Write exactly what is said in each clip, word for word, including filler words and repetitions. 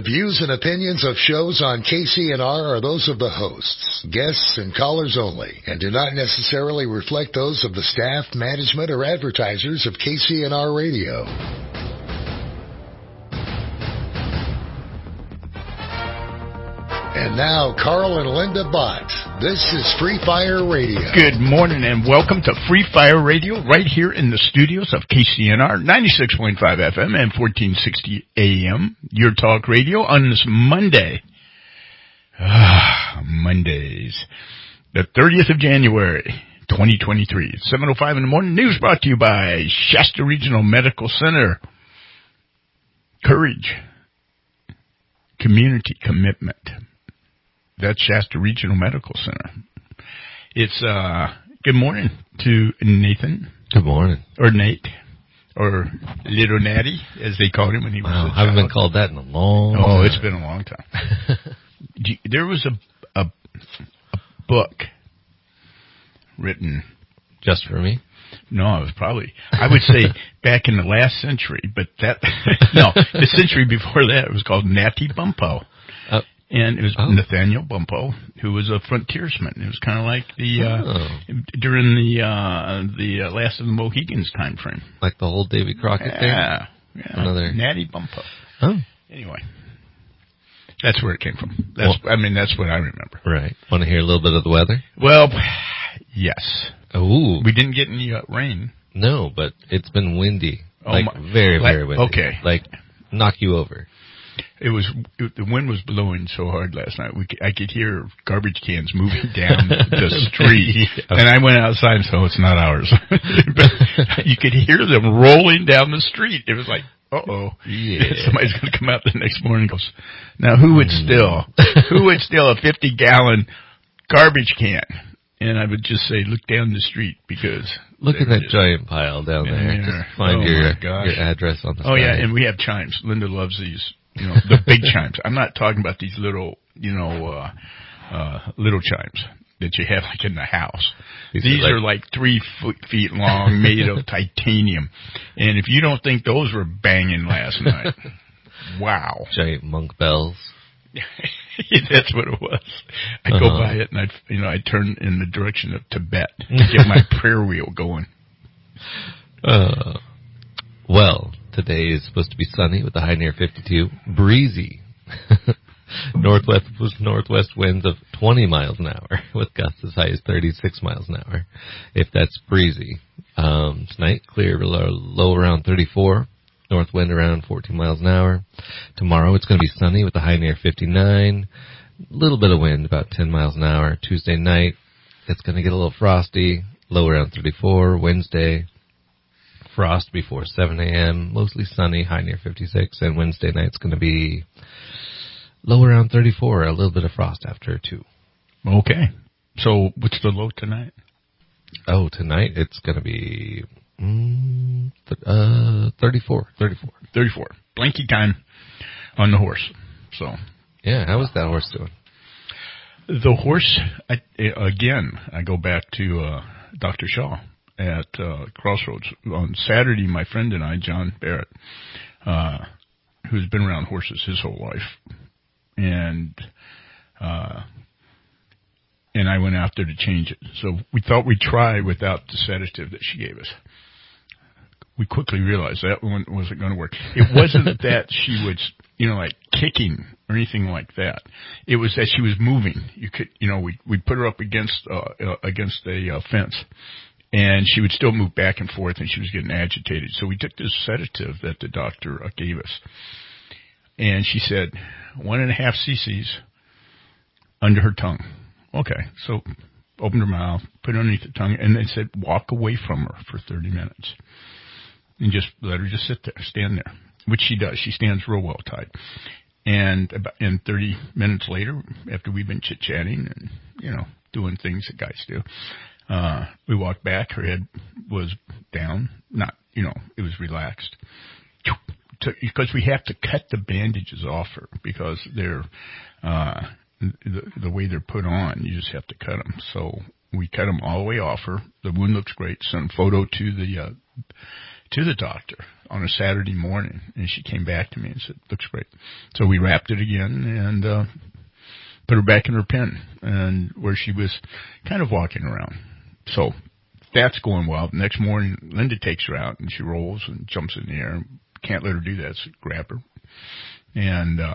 Views and opinions of shows on K C N R are those of the hosts, guests, and callers only, and do not necessarily reflect those of the staff, management, or advertisers of K C N R Radio. And now, Carl and Linda Bott. This is Free Fire Radio. Good morning and welcome to Free Fire Radio right here in the studios of K C N R, ninety-six point five F M and fourteen sixty A M. Your talk radio on this Monday. Ah, Mondays. The thirtieth of January, twenty twenty-three. seven oh five in the morning. News brought to you by Shasta Regional Medical Center. Courage. Community commitment. That's Shasta Regional Medical Center. It's, uh, good morning to Nathan. Good morning. Or Nate. Or Little Natty, as they called him when he was wow, a child. I haven't been called that in a long Oh, time. it's been a long time. There was a, a, a book written. Just for me? No, it was probably, I would say back in the last century, but that, no, the century before that, it was called Natty Bumppo. Uh, and it was oh. Nathaniel Bumppo, who was a frontiersman. It was kind of like the, uh, oh. during the, uh, the uh, last of the Mohegans time frame. Like the whole Davy Crockett yeah, thing? Yeah, Another Natty Bumppo. Oh. Anyway. That's where it came from. That's, well, I mean, that's what I remember. Right. Want to hear a little bit of the weather? Well, yes. Ooh. We didn't get any uh, rain. No, but it's been windy. Oh, like, my, very, like, very windy. Okay. Like, knock you over. It was, it, the wind was blowing so hard last night. We, I could hear garbage cans moving down the street. Yeah. And I went outside and said, oh, it's not ours. But you could hear them rolling down the street. It was like, uh-oh. Yeah. Somebody's going to come out the next morning and goes, now who would steal, who would steal a fifty gallon garbage can? And I would just say, look down the street because... Look at that just, giant pile down there. there. Just find oh your, your address on the Oh, side. yeah, and we have chimes. Linda loves these, you know, the big chimes. I'm not talking about these little, you know, uh, uh, little chimes that you have like in the house. These, these are, like, are like three foot, feet long, made of titanium. And if you don't think those were banging last night, wow. Giant monk bells. That's what it was. I'd uh-huh. go by it and I'd, you know, I'd turn in the direction of Tibet to get my prayer wheel going. Uh, well, today is supposed to be sunny with a high near fifty-two. Breezy. Northwest northwest winds of twenty miles an hour with gusts as high as thirty-six miles an hour, if that's breezy. Um, tonight, clear low, low around thirty-four. North wind around fourteen miles an hour. Tomorrow it's going to be sunny with a high near fifty-nine. A little bit of wind, about ten miles an hour. Tuesday night, it's going to get a little frosty. Low around thirty-four. Wednesday, frost before seven a.m. Mostly sunny, high near fifty-six. And Wednesday night it's going to be low around thirty-four. A little bit of frost after two. Okay. So what's the low tonight? Oh, tonight it's going to be... Mm, uh, thirty-four. thirty-four. thirty-four. Blanky time on the horse. So. Yeah, how is that horse doing? The horse, I, again, I go back to uh, Doctor Shaw at uh, Crossroads. On Saturday, my friend and I, John Barrett, uh, who's been around horses his whole life, and uh, and I went out there to change it. So we thought we'd try without the sedative that she gave us. We quickly realized that one wasn't going to work. It wasn't that she was, you know, like kicking or anything like that. It was that she was moving. You could, you know, we we put her up against uh, uh, against a uh, fence, and she would still move back and forth, and she was getting agitated. So we took this sedative that the doctor uh, gave us, and she said one and a half cc's under her tongue. Okay, so opened her mouth, put it underneath the tongue, and they said walk away from her for thirty minutes. And just let her just sit there, stand there, which she does. She stands real well tied. And about in thirty minutes later, after we've been chit-chatting and, you know, doing things that guys do, uh, we walked back. Her head was down. Not, you know, it was relaxed. Because we have to cut the bandages off her because they're, uh, the, the way they're put on, you just have to cut them. So we cut them all the way off her. The wound looks great. Sent a photo to the, uh, to the doctor. on a Saturday morning, and she came back to me and said, "Looks great." So we wrapped it again and uh, put her back in her pen, and where she was kind of walking around. So that's going well. The next morning, Linda takes her out, and she rolls and jumps in the air. Can't let her do that, so grab her. And uh,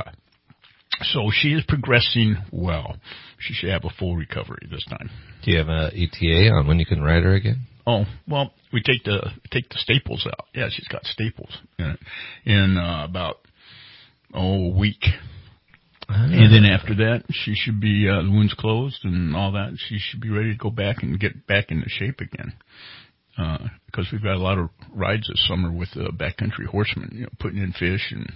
so she is progressing well. She should have a full recovery this time. Do you have a E T A on when you can ride her again? Oh, well, we take the take the staples out. Yeah, she's got staples in it in uh, about, oh, a week. Ah. And then after that, she should be, uh, the wound's closed and all that. She should be ready to go back and get back into shape again. Uh, because we've got a lot of rides this summer with the backcountry horsemen, you know, putting in fish, and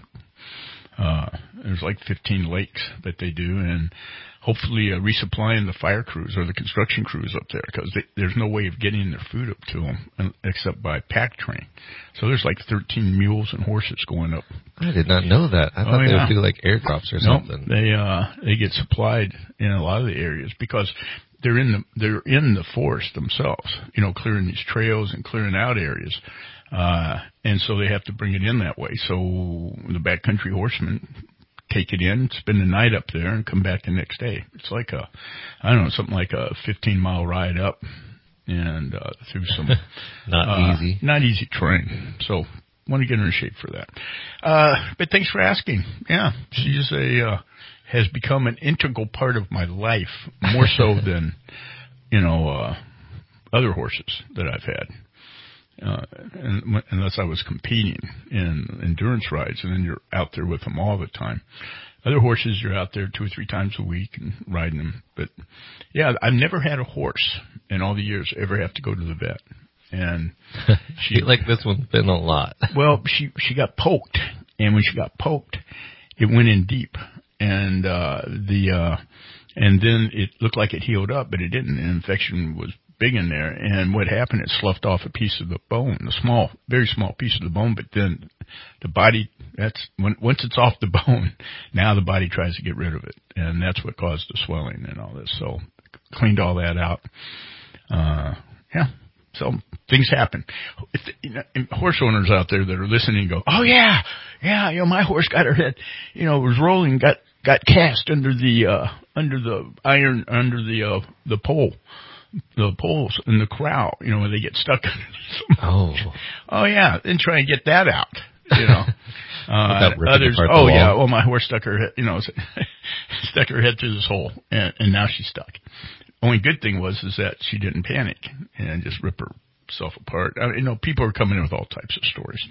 uh, there's like fifteen lakes that they do, and hopefully uh, resupplying the fire crews or the construction crews up there, because there's no way of getting their food up to them except by pack train. So there's like thirteen mules and horses going up. I did not know that. I oh, thought yeah. they would do like airdrops or no, something. They uh they get supplied in a lot of the areas because they're in the they're in the forest themselves, you know, clearing these trails and clearing out areas. Uh and so they have to bring it in that way. So the backcountry horsemen take it in, spend the night up there, and come back the next day. It's like a, I don't know, something like a fifteen mile ride up and uh, through some not uh, easy, not easy terrain. So want to get her in shape for that. Uh, but thanks for asking. Yeah, she's a uh, has become an integral part of my life, more so than you know uh, other horses that I've had. Uh, and, unless I was competing in endurance rides, and then you're out there with them all the time. Other horses, you're out there two or three times a week and riding them. But yeah, I've never had a horse in all the years ever have to go to the vet. And she like this one's been a lot. Well, she she got poked, and when she got poked, it went in deep, and uh, the uh, and then it looked like it healed up, but it didn't. An infection was big in there, and what happened, it sloughed off a piece of the bone, a small, very small piece of the bone, but then the body, that's, when, once it's off the bone, now the body tries to get rid of it, and that's what caused the swelling and all this, so cleaned all that out. Uh, yeah, so things happen. If, you know, horse owners out there that are listening go, oh yeah, yeah, you know, my horse got her head, you know, was rolling, got, got cast under the, uh, under the iron, under the, uh, the pole. The poles in the corral, you know, when they get stuck underneath them. Oh. Oh, yeah. Then try and get that out, you know. uh, others, oh, oh, yeah. Well, my horse stuck her head, you know, stuck her head through this hole, and, and now she's stuck. Only good thing was is that she didn't panic and just rip herself apart. I mean, you know, people are coming in with all types of stories.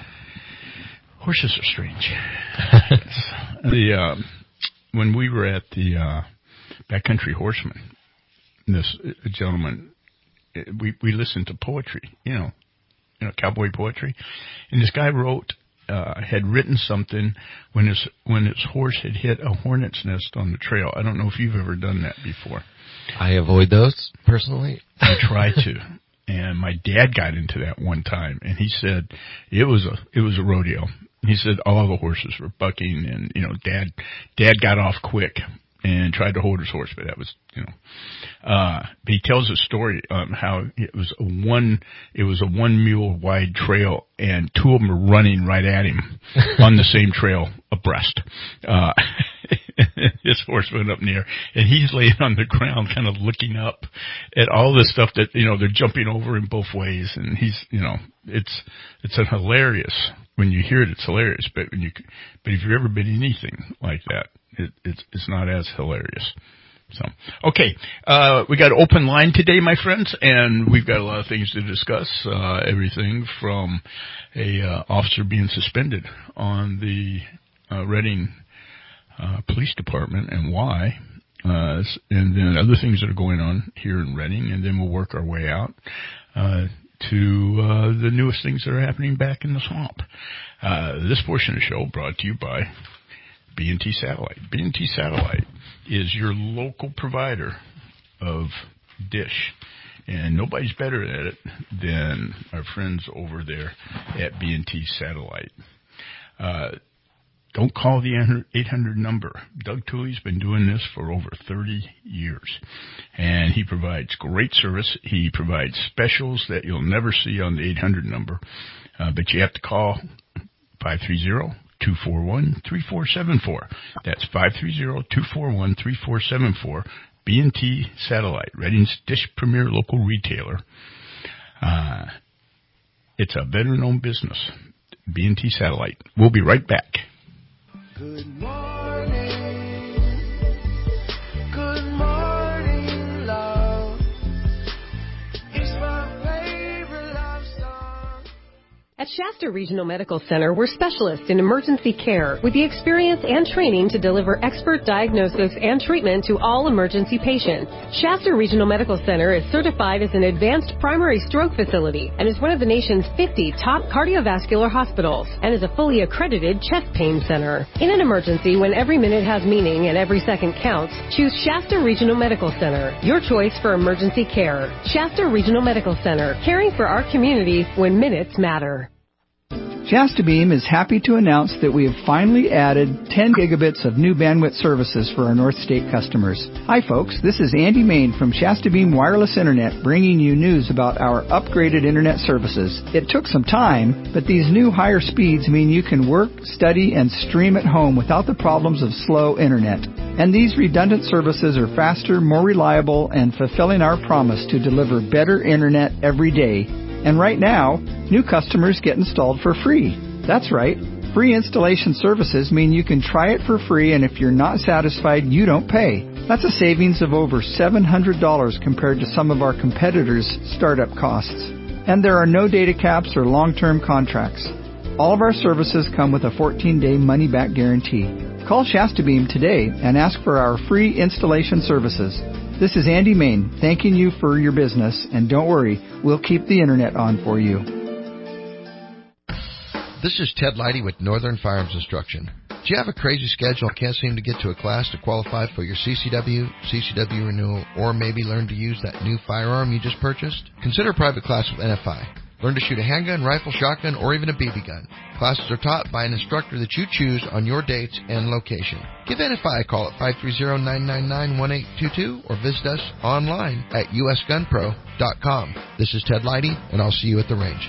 Horses are strange. Yes. The um, when we were at the uh, Backcountry Horseman, this gentleman, we we listened to poetry, you know, you know, cowboy poetry, and this guy wrote, uh, had written something when his when his horse had hit a hornet's nest on the trail. I don't know if you've ever done that before. I avoid those personally. I try to, and my dad got into that one time, and he said it was a it was a rodeo. He said all the horses were bucking, and you know, dad dad got off quick and tried to hold his horse, but that was, you know, uh, but he tells a story, um, how it was a one, it was a one mule wide trail, and two of them were running right at him on the same trail abreast. Uh, his horse went up in the air, and he's laying on the ground kind of looking up at all this stuff that, you know, they're jumping over in both ways, and he's, you know, it's, it's a hilarious, when you hear it, it's hilarious, but when you, but if you've ever been anything like that, It, it's, it's not as hilarious. So, okay, uh, we got an open line today, my friends, and we've got a lot of things to discuss. Uh, everything from a uh, officer being suspended on the uh, Reading uh, Police Department and why, uh, and then other things that are going on here in Reading, and then we'll work our way out uh, to uh, the newest things that are happening back in the swamp. Uh, this portion of the show brought to you by B and T Satellite. B and T Satellite is your local provider of dish, and nobody's better at it than our friends over there at B and T Satellite. Uh, Don't call the eight hundred number. Doug Tooley's been doing this for over thirty years, and he provides great service. He provides specials that you'll never see on the eight hundred number, uh, but you have to call five three zero, two four one, three four seven four. That's five three zero, two four one, three four seven four. B and T Satellite, Reading's Dish Premier local retailer. Uh, it's a veteran-owned business. B and T Satellite. We'll be right back. Good morning, good morning, love. It's my favorite love song. At Shasta Regional Medical Center, we're specialists in emergency care with the experience and training to deliver expert diagnosis and treatment to all emergency patients. Shasta Regional Medical Center is certified as an advanced primary stroke facility and is one of the nation's fifty top cardiovascular hospitals and is a fully accredited chest pain center. In an emergency, when every minute has meaning and every second counts, choose Shasta Regional Medical Center, your choice for emergency care. Shasta Regional Medical Center, caring for our community when minutes matter. Shasta Beam is happy to announce that we have finally added ten gigabits of new bandwidth services for our North State customers. Hi folks, this is Andy Main from Shasta Beam Wireless Internet bringing you news about our upgraded internet services. It took some time, but these new higher speeds mean you can work, study, and stream at home without the problems of slow internet. And these redundant services are faster, more reliable, and fulfilling our promise to deliver better internet every day. And right now, new customers get installed for free. That's right. Free installation services mean you can try it for free, and if you're not satisfied, you don't pay. That's a savings of over seven hundred dollars compared to some of our competitors' startup costs. And there are no data caps or long-term contracts. All of our services come with a fourteen-day money-back guarantee. Call Shasta Beam today and ask for our free installation services. This is Andy Main, thanking you for your business, and don't worry, we'll keep the internet on for you. This is Ted Leidy with Northern Firearms Instruction. Do you have a crazy schedule and can't seem to get to a class to qualify for your C C W, C C W renewal, or maybe learn to use that new firearm you just purchased? Consider a private class with N F I. Learn to shoot a handgun, rifle, shotgun, or even a B B gun. Classes are taught by an instructor that you choose on your dates and location. Give N F I a call at five three zero, nine nine nine, one eight two two or visit us online at U S gun pro dot com. This is Ted Leidy, and I'll see you at the range.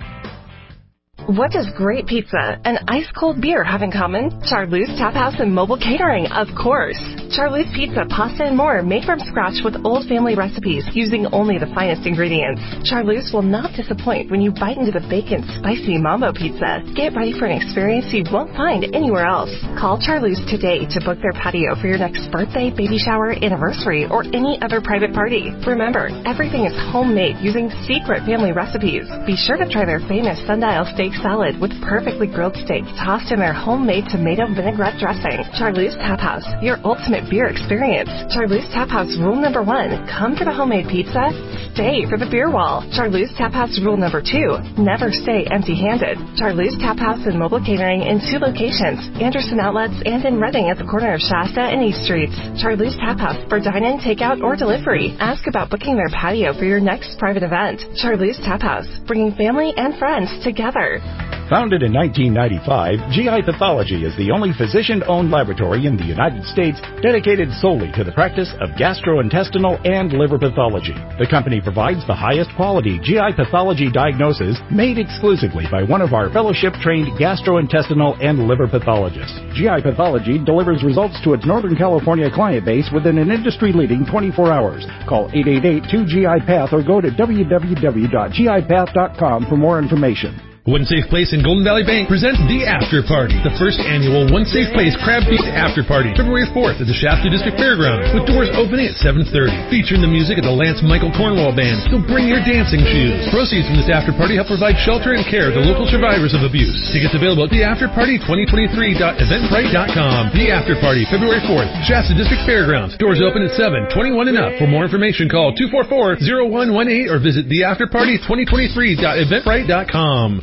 What does great pizza and ice-cold beer have in common? Charlotte's Tap House and Mobile Catering, of course. Charlotte's Pizza, pasta, and more made from scratch with old family recipes using only the finest ingredients. Charlotte's will not disappoint when you bite into the bacon spicy mambo pizza. Get ready for an experience you won't find anywhere else. Call Charlotte's today to book their patio for your next birthday, baby shower, anniversary, or any other private party. Remember, everything is homemade using secret family recipes. Be sure to try their famous sundial steak salad with perfectly grilled steak tossed in their homemade tomato vinaigrette dressing. Charlotte's Tap House, your ultimate beer experience. Charlotte's Tap House rule number one, come for the homemade pizza, stay for the beer wall. Charlotte's Tap House rule number two, never stay empty-handed. Charlotte's Tap House and Mobile Catering in two locations, Anderson Outlets and in Reading at the corner of Shasta and East Streets. Charlotte's Tap House for dine-in, takeout, or delivery. Ask about booking their patio for your next private event. Charlotte's Tap House, bringing family and friends together. Founded in nineteen ninety-five, G I Pathology is the only physician-owned laboratory in the United States dedicated solely to the practice of gastrointestinal and liver pathology. The company provides the highest quality G I pathology diagnosis made exclusively by one of our fellowship-trained gastrointestinal and liver pathologists. G I Pathology delivers results to its Northern California client base within an industry-leading twenty-four hours. Call eight eight eight, two G I Path or go to w w w dot g i path dot com for more information. One Safe Place and Golden Valley Bank presents The After Party, the first annual One Safe Place Crab Feast After Party, February fourth at the Shasta District Fairgrounds, with doors opening at seven thirty. Featuring the music of the Lance Michael Cornwall Band, so bring your dancing shoes. Proceeds from this after party help provide shelter and care to local survivors of abuse. Tickets available at the after party twenty twenty-three dot eventbrite dot com. The After Party, February fourth, Shasta District Fairgrounds. Doors open at seven, twenty-one and up. For more information, call two four four, zero one one eight or visit the after party twenty twenty-three dot eventbrite dot com.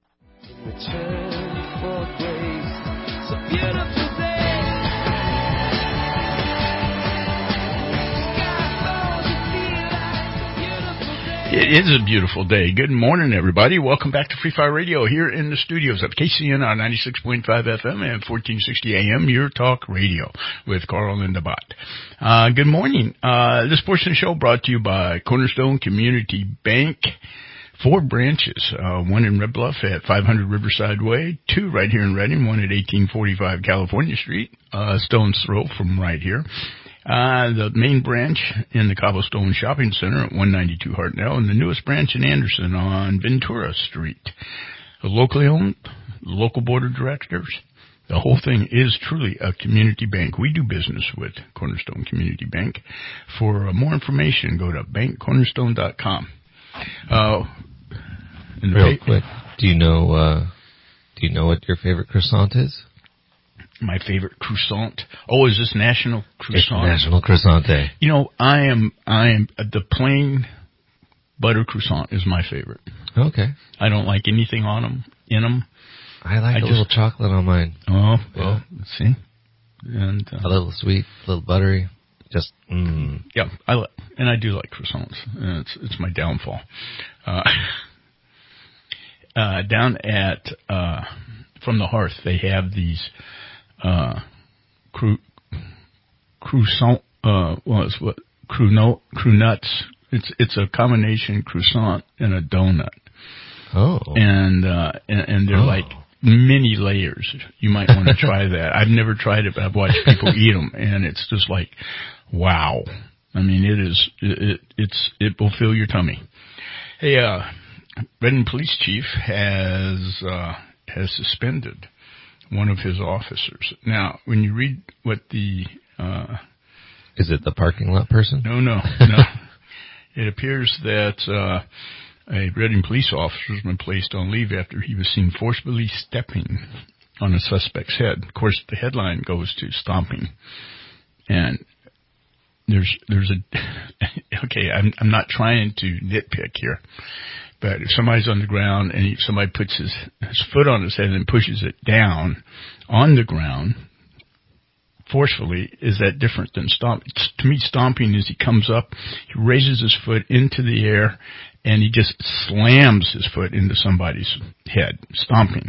Return for grace. It's a beautiful day. It is a beautiful day. Good morning, everybody. Welcome back to Free Fire Radio here in the studios of K C N R ninety-six point five F M and fourteen sixty A M, your talk radio with Carl and the Bot. Uh, good morning. Uh, this portion of the show brought to you by Cornerstone Community Bank. Four branches, uh, one in Red Bluff at five hundred Riverside Way, two right here in Redding, one at eighteen forty-five California Street, uh, stone's throw from right here. Uh, the main branch in the Cobblestone Shopping Center at one ninety-two Hartnell, and the newest branch in Anderson on Ventura Street. Locally owned, local board of directors. The whole thing is truly a community bank. We do business with Cornerstone Community Bank. For uh, more information, go to bank cornerstone dot com. Uh, Real quick, do you know, uh, do you know what your favorite croissant is? My favorite croissant. Oh, is this National Croissant? It's National Croissant Day. You know, I am, I am, uh, the plain butter croissant is my favorite. Okay. I don't like anything on them, in them. I like I a just, little chocolate on mine. Oh, well, let's see. And, uh, a little sweet, a little buttery. Just, mm. Yeah, I li- and I do like croissants. And it's, it's my downfall. Uh, uh, down at, uh, From the Hearth, they have these, Uh, cru, croissant, uh, well, it's what, cru, no, cru nuts. It's, it's a combination croissant and a donut. Oh. And, uh, and, and they're oh. like mini layers. You might want to try that. I've never tried it, but I've watched people eat them, and it's just like, wow. I mean, it is, it, it it's, it will fill your tummy. Hey, uh, Redding Police Chief has, uh, has suspended one of his officers. Now, when you read what the... Uh, Is it the parking lot person? No, no, no. It appears that uh, a Redding police officer has been placed on leave after he was seen forcibly stepping on a suspect's head. Of course, the headline goes to stomping. And there's there's a... Okay, I'm, I'm not trying to nitpick here. But if somebody's on the ground and he, somebody puts his, his foot on his head and pushes it down on the ground forcefully, is that different than stomping? To me, stomping is he comes up, he raises his foot into the air, and he just slams his foot into somebody's head, stomping.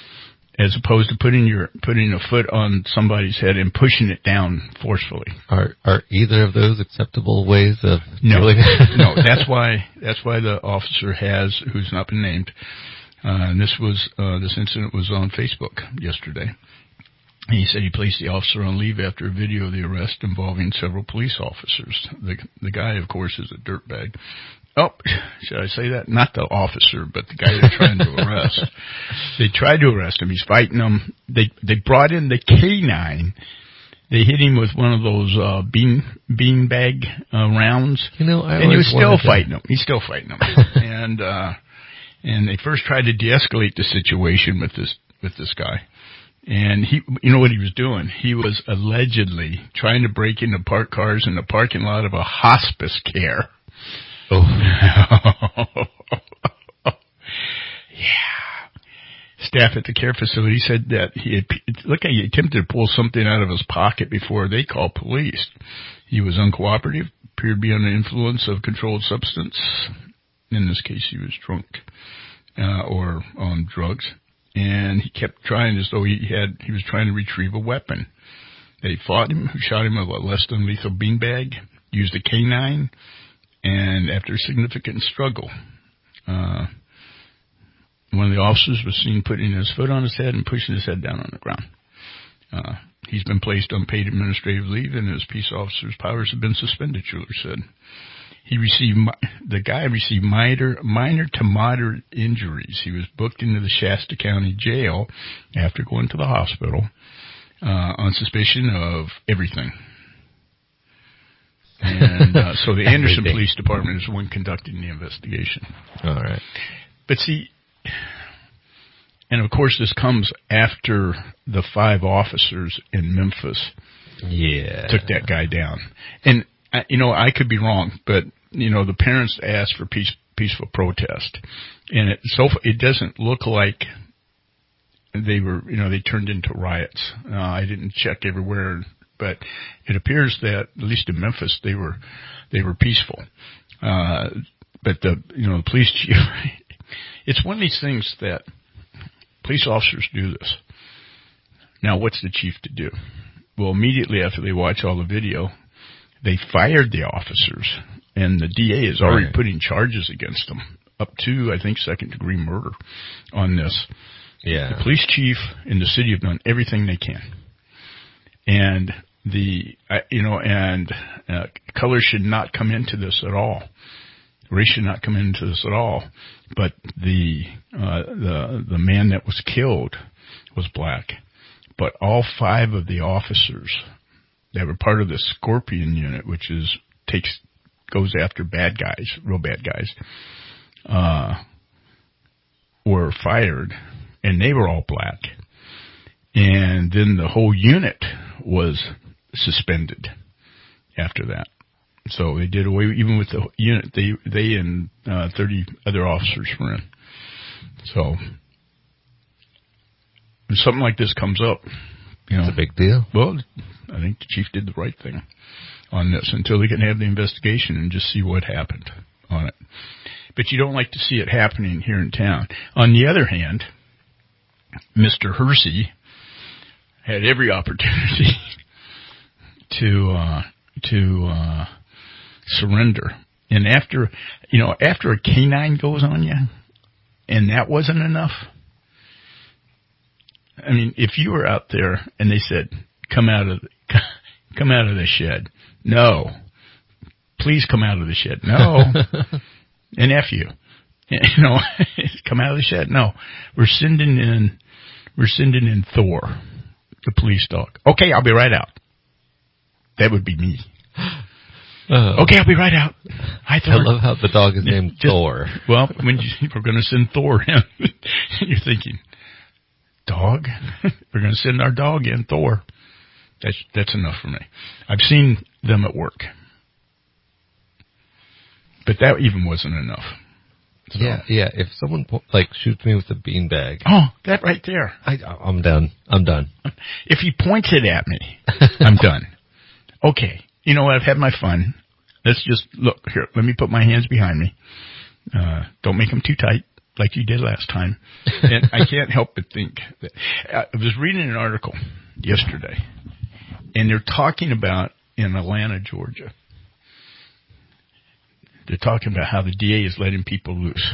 As opposed to putting your putting a foot on somebody's head and pushing it down forcefully. Are are either of those acceptable ways of no, doing it? No, that's why that's why the officer has, who's not been named, uh, and this was uh, this incident was on Facebook yesterday. He said he placed the officer on leave after a video of the arrest involving several police officers. The the guy, of course, is a dirtbag. Oh, should I say that? Not the officer, but the guy they're trying to arrest. They tried to arrest him. He's fighting them. They they brought in the K nine. They hit him with one of those uh, bean bean bag uh, rounds. You know, I and he was still fighting to... them. He's still fighting them. and uh, and they first tried to de-escalate the situation with this with this guy. And he, you know what he was doing? He was allegedly trying to break into parked cars in the parking lot of a hospice care. Oh. Yeah. Staff at the care facility said that he had, look, he attempted to pull something out of his pocket before they called police. He was uncooperative, appeared to be under the influence of controlled substance. In this case, he was drunk, uh, or on drugs. And he kept trying as though he had, he was trying to retrieve a weapon. They fought him, who shot him with a less than lethal beanbag, used a K nine. And after a significant struggle, uh, one of the officers was seen putting his foot on his head and pushing his head down on the ground. Uh, he's been placed on paid administrative leave, and his peace officer's powers have been suspended, Schuler said. He received, the guy received minor, minor to moderate injuries. He was booked into the Shasta County Jail after going to the hospital, uh, on suspicion of everything. And uh, so the Anderson Police Department is the one conducting the investigation. All right. But see, and of course this comes after the five officers in Memphis yeah. took that guy down. And, uh, you know, I could be wrong, but, you know, the parents asked for peace, peaceful protest. And it, so it doesn't look like they were, you know, they turned into riots. Uh, I didn't check everywhere, but it appears that, at least in Memphis, they were they were peaceful. Uh, but the, you know, the police chief, it's one of these things that police officers do this. Now, what's the chief to do? Well, immediately after they watch all the video, they fired the officers, and the D A is already right. putting charges against them, up to, I think, second-degree murder on this. Yeah. The police chief in the city have done everything they can. And the, uh, you know, and uh, color should not come into this at all. Race should not come into this at all. But the uh, the the man that was killed was black. But all five of the officers that were part of the Scorpion unit, which is takes goes after bad guys, real bad guys, uh, were fired, and they were all black. And then the whole unit was suspended after that. So they did away, even with the unit, they they and uh, thirty other officers were in. So when something like this comes up, you know, it's a big deal. Well, I think the chief did the right thing on this until they can have the investigation and just see what happened on it. But you don't like to see it happening here in town. On the other hand, Mister Hersey had every opportunity to uh, to uh, surrender. And after, you know, after a canine goes on you, and that wasn't enough. I mean, if you were out there and they said, "Come out of, the, come out of the shed," no, please come out of the shed, no, and F you, you know, come out of the shed, no, we're sending in, we're sending in Thor, the police dog. Okay, I'll be right out. That would be me. Uh, okay, I'll be right out. Hi, Thor. I love how the dog is named Just, Thor. Well, when you, we're going to send Thor in, you're thinking, dog? We're going to send our dog in, Thor. That's that's enough for me. I've seen them at work, but that even wasn't enough. So. Yeah, yeah. If someone like shoots me with a beanbag, oh, that right there, I, I'm done. I'm done. If he points it at me, I'm done. Okay, you know what? I've had my fun. Let's just look here. Let me put my hands behind me. Uh, don't make them too tight, like you did last time. And I can't help but think that I was reading an article yesterday, and they're talking about in Atlanta, Georgia. They're talking about how the D A is letting people loose.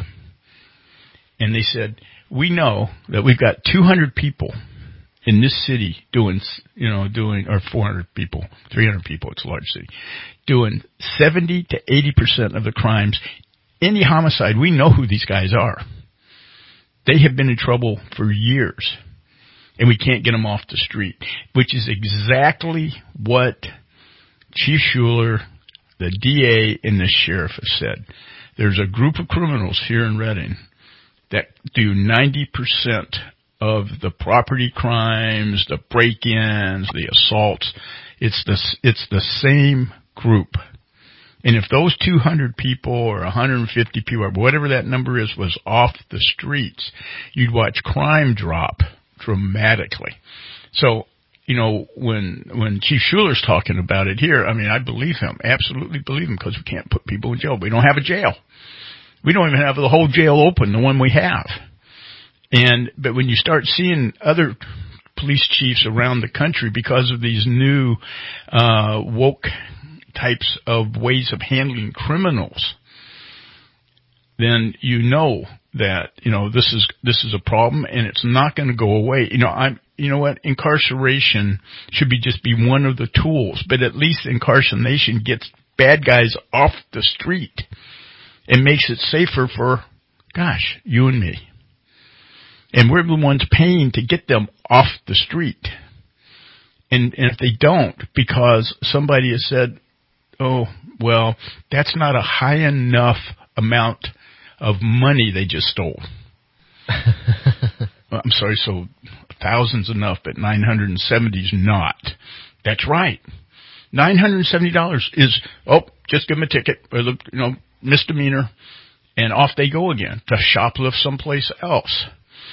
And they said, we know that we've got two hundred people in this city doing, you know, doing, or four hundred people, three hundred people, it's a large city, doing seventy to eighty percent of the crimes. Any homicide, we know who these guys are. They have been in trouble for years, and we can't get them off the street, which is exactly what Chief Schuler, the D A, and the sheriff have said. There's a group of criminals here in Redding that do ninety percent of the property crimes, the break-ins, the assaults. It's the, it's the same group. And if those two hundred people or one hundred fifty people or whatever that number is was off the streets, you'd watch crime drop dramatically. So, you know, when when Chief Schuler's talking about it here, I mean, I believe him, absolutely believe him, because we can't put people in jail. We don't have a jail. We don't even have the whole jail open, the one we have. And but when you start seeing other police chiefs around the country because of these new uh, woke types of ways of handling criminals, then you know that, you know, this is this is a problem, and it's not going to go away. You know, I'm you know what? Incarceration should be just be one of the tools, but at least incarceration gets bad guys off the street and makes it safer for, gosh, you and me. And we're the ones paying to get them off the street. And, and if they don't, because somebody has said, oh, well, that's not a high enough amount of money they just stole. Well, I'm sorry, so thousands enough, but nine hundred seventy is not. That's right. nine hundred seventy dollars is, oh, just give them a ticket, or the, you know, misdemeanor, and off they go again to shoplift someplace else.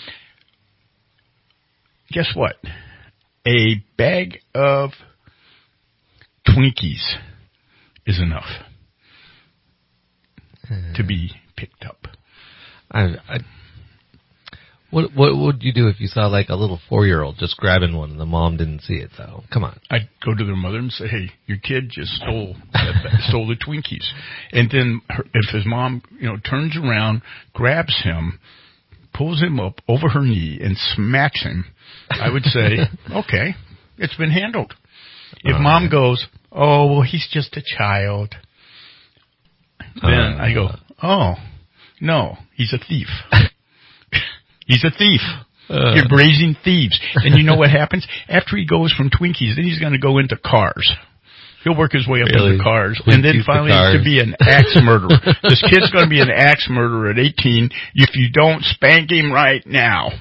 Guess what? A bag of Twinkies is enough. to be picked up. I, I, what what would you do if you saw like a little four-year-old just grabbing one and the mom didn't see it, though? Come on. I'd go to their mother and say, hey, your kid just stole stole the Twinkies. And then her, if his mom, you know, turns around, grabs him, pulls him up over her knee and smacks him, I would say, okay, it's been handled. If uh, mom goes, oh, well, he's just a child, then uh, I go, oh, no, he's a thief. He's a thief. Uh, You're raising thieves. And you know what happens? After he goes from Twinkies, then he's going to go into cars. He'll work his way up really? into cars. Twinkies and then finally the to be an axe murderer. This kid's going to be an axe murderer at eighteen if you don't spank him right now.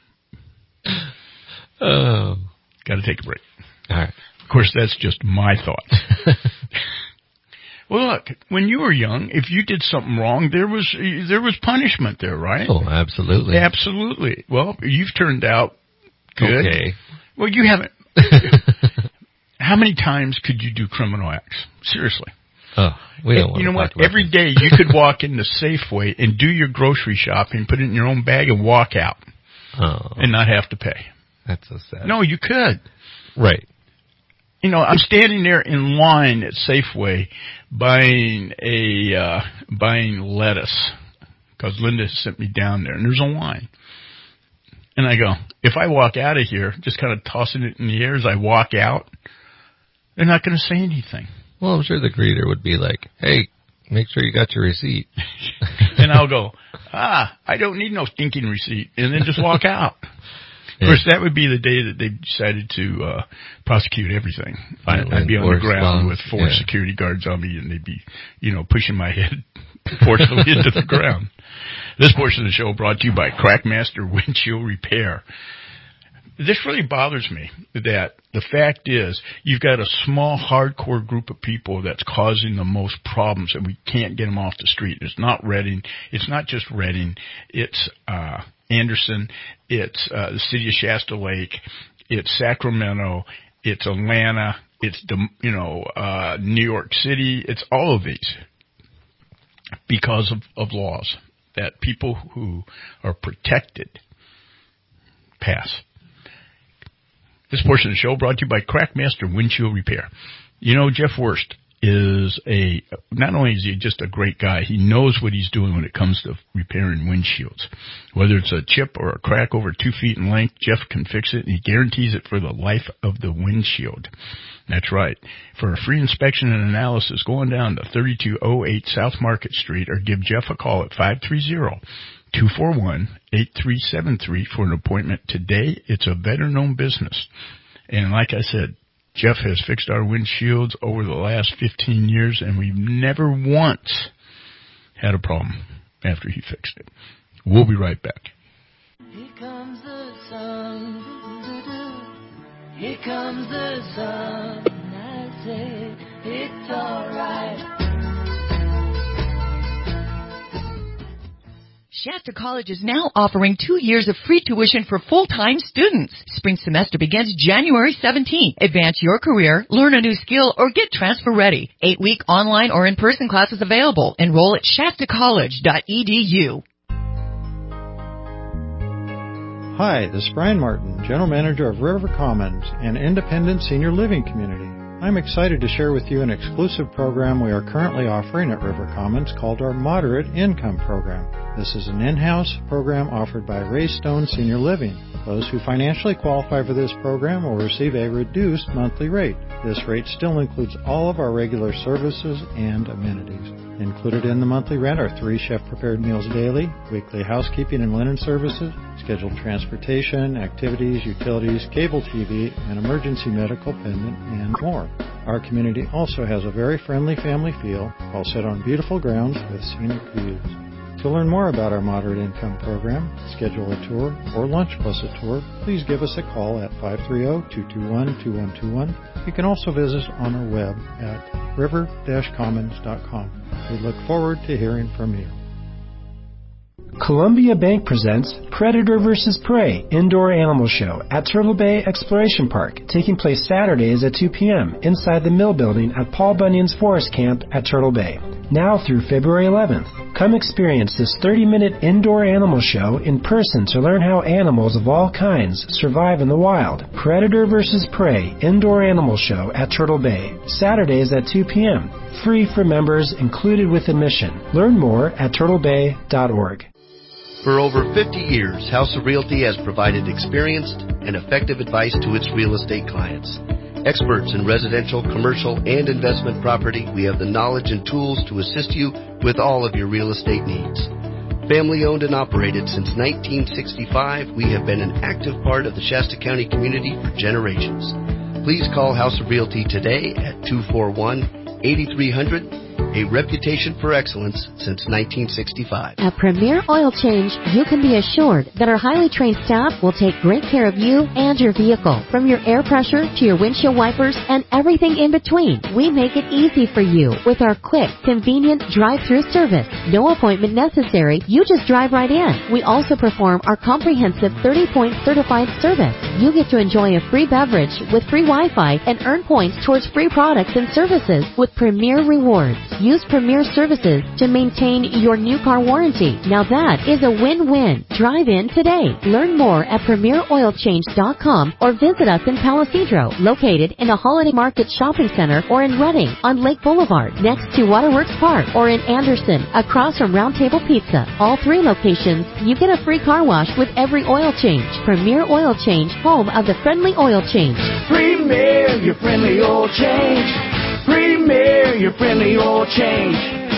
Oh. Got to take a break. All right. Of course, that's just my thoughts. Well, look, when you were young, if you did something wrong, there was there was punishment there, right? Oh, absolutely. Absolutely. Well, you've turned out good. Okay. Well, you haven't. How many times could you do criminal acts? Seriously. Oh, we don't and, want you know to what? talk about Every this. day you could walk into Safeway and do your grocery shopping, put it in your own bag, and walk out, oh, and not have to pay. That's so sad. No, you could. Right. You know, I'm standing there in line at Safeway buying a uh, buying lettuce because Linda sent me down there, and there's a line. And I go, if I walk out of here, just kind of tossing it in the air as I walk out, they're not going to say anything. Well, I'm sure the greeter would be like, hey, make sure you got your receipt. And I'll go, ah, I don't need no stinking receipt, and then just walk out. Of course, that would be the day that they decided to uh, prosecute everything. I'd, I'd be on the ground with four yeah. security guards on me, and they'd be, you know, pushing my head forcefully into the ground. This portion of the show brought to you by Crackmaster Windshield Repair. This really bothers me that the fact is you've got a small, hardcore group of people that's causing the most problems, and we can't get them off the street. It's not Redding. It's not just Redding. It's uh Anderson, it's uh, the city of Shasta Lake, it's Sacramento, it's Atlanta, it's, you know, uh, New York City, it's all of these because of, of laws that people who are protected pass. This portion of the show brought to you by Crackmaster Windshield Repair. You know, Jeff Wurst is a, not only is he just a great guy, he knows what he's doing when it comes to repairing windshields. Whether it's a chip or a crack over two feet in length, Jeff can fix it, and he guarantees it for the life of the windshield. That's right. For a free inspection and analysis, go on down to thirty-two oh eight South Market Street or give Jeff a call at five three zero, two four one, eight three seven three for an appointment today. It's a veteran-owned business. And like I said, Jeff has fixed our windshields over the last fifteen years, and we've never once had a problem after he fixed it. We'll be right back. Here comes the sun. Here comes the sun. I say it's alright. Shasta College is now offering two years of free tuition for full-time students. Spring semester begins January seventeenth. Advance your career, learn a new skill, or get transfer ready. Eight-week online or in-person classes available. Enroll at shasta college dot e d u. Hi, this is Brian Martin, General Manager of River Commons, an independent senior living community. I'm excited to share with you an exclusive program we are currently offering at River Commons called our Moderate Income Program. This is an in-house program offered by Ray Stone Senior Living. Those who financially qualify for this program will receive a reduced monthly rate. This rate still includes all of our regular services and amenities. Included in the monthly rent are three chef-prepared meals daily, weekly housekeeping and linen services, scheduled transportation, activities, utilities, cable T V, and emergency medical pendant, and more. Our community also has a very friendly family feel, all set on beautiful grounds with scenic views. To learn more about our Moderate Income Program, schedule a tour, or lunch plus a tour, please give us a call at five three zero, two two one, two one two one. You can also visit us on our web at river dash commons dot com. We look forward to hearing from you. Columbia Bank presents Predator versus. Prey Indoor Animal Show at Turtle Bay Exploration Park, taking place Saturdays at two p.m. inside the Mill Building at Paul Bunyan's Forest Camp at Turtle Bay. now through February eleventh. Come experience this thirty-minute indoor animal show in person to learn how animals of all kinds survive in the wild. Predator versus Prey Indoor Animal Show at Turtle Bay, Saturdays at two p.m. Free for members, included with admission. Learn more at turtle bay dot org. For over fifty years, House of Realty has provided experienced and effective advice to its real estate clients. Experts in residential, commercial, and investment property, we have the knowledge and tools to assist you with all of your real estate needs. Family owned and operated since nineteen sixty-five, we have been an active part of the Shasta County community for generations. Please call House of Realty today at two four one, eight three zero zero, a reputation for excellence since nineteen sixty-five. At Premier Oil Change, you can be assured that our highly trained staff will take great care of you and your vehicle. From your air pressure to your windshield wipers and everything in between, we make it easy for you with our quick, convenient drive-through service. No appointment necessary. You just drive right in. We also perform our comprehensive thirty-point certified service. You get to enjoy a free beverage with free Wi-Fi and earn points towards free products and services with Premier Rewards. Use Premier Services to maintain your new car warranty. Now that is a win-win. Drive in today. Learn more at premier oil change dot com or visit us in Palisadro, located in the Holiday Market Shopping Center, or in Redding on Lake Boulevard, next to Waterworks Park, or in Anderson, across from Round Table Pizza. All three locations, you get a free car wash with every oil change. Premier Oil Change, home of the friendly oil change. Premier, your friendly oil change. Premier, your friendly oil change.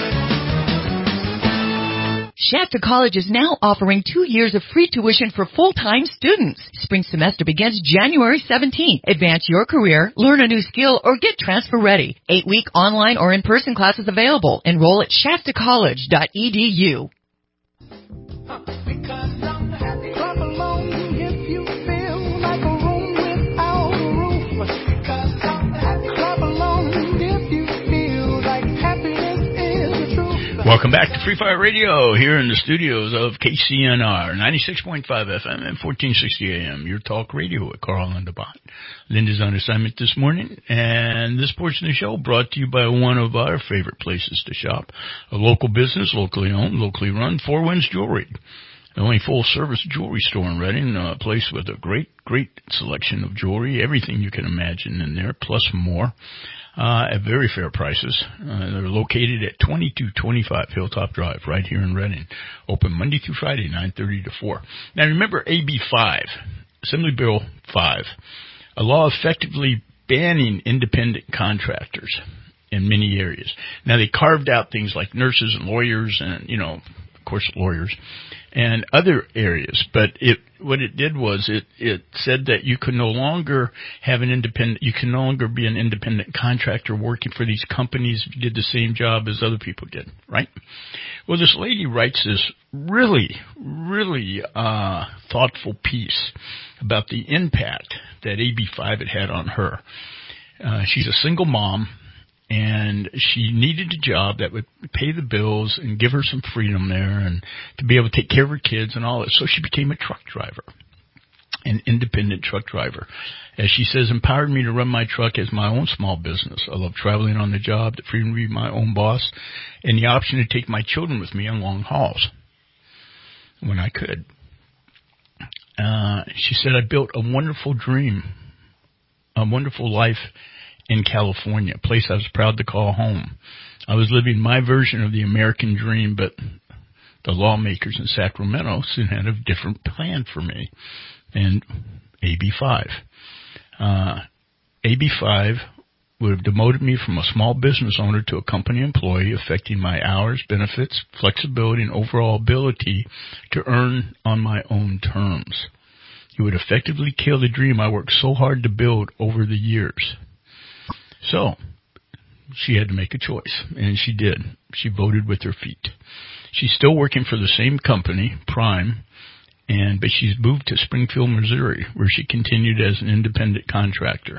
Shasta College is now offering two years of free tuition for full-time students. Spring semester begins January seventeenth. Advance your career, learn a new skill, or get transfer ready. Eight-week online or in-person classes available. Enroll at shasta college dot e d u. Welcome back to Free Fire Radio here in the studios of K C N R, ninety-six point five F M and fourteen sixty A M, your talk radio with Carl and Linda Bott. Linda's on assignment this morning, and this portion of the show brought to you by one of our favorite places to shop, a local business, locally owned, locally run, Four Winds Jewelry. The only full-service jewelry store in Redding, a place with a great, great selection of jewelry, everything you can imagine in there, plus more. Uh, at very fair prices. Uh, they're located at twenty-two twenty-five Hilltop Drive, right here in Redding. Open Monday through Friday, nine thirty to four. Now remember A B five, Assembly Bill five, a law effectively banning independent contractors in many areas. Now they carved out things like nurses and lawyers and, you know, of course, lawyers and other areas, but it, what it did was it, it said that you could no longer have an independent, you can no longer be an independent contractor working for these companies if you did the same job as other people did, right? Well, this lady writes this really, really, uh, thoughtful piece about the impact that A B five had had on her. Uh, she's a single mom, and she needed a job that would pay the bills and give her some freedom there and to be able to take care of her kids and all that. So she became a truck driver, an independent truck driver. As she says, empowered me to run my truck as my own small business. I love traveling on the job, the freedom to be my own boss, and the option to take my children with me on long hauls when I could. Uh, she said, I built a wonderful dream, a wonderful life in California, a place I was proud to call home. I was living my version of the American dream, but the lawmakers in Sacramento soon had a different plan for me. And A B five. Uh, A B five would have demoted me from a small business owner to a company employee, affecting my hours, benefits, flexibility, and overall ability to earn on my own terms. It would effectively kill the dream I worked so hard to build over the years. So, she had to make a choice, and she did. She voted with her feet. She's still working for the same company, Prime, and but she's moved to Springfield, Missouri, where she continued as an independent contractor.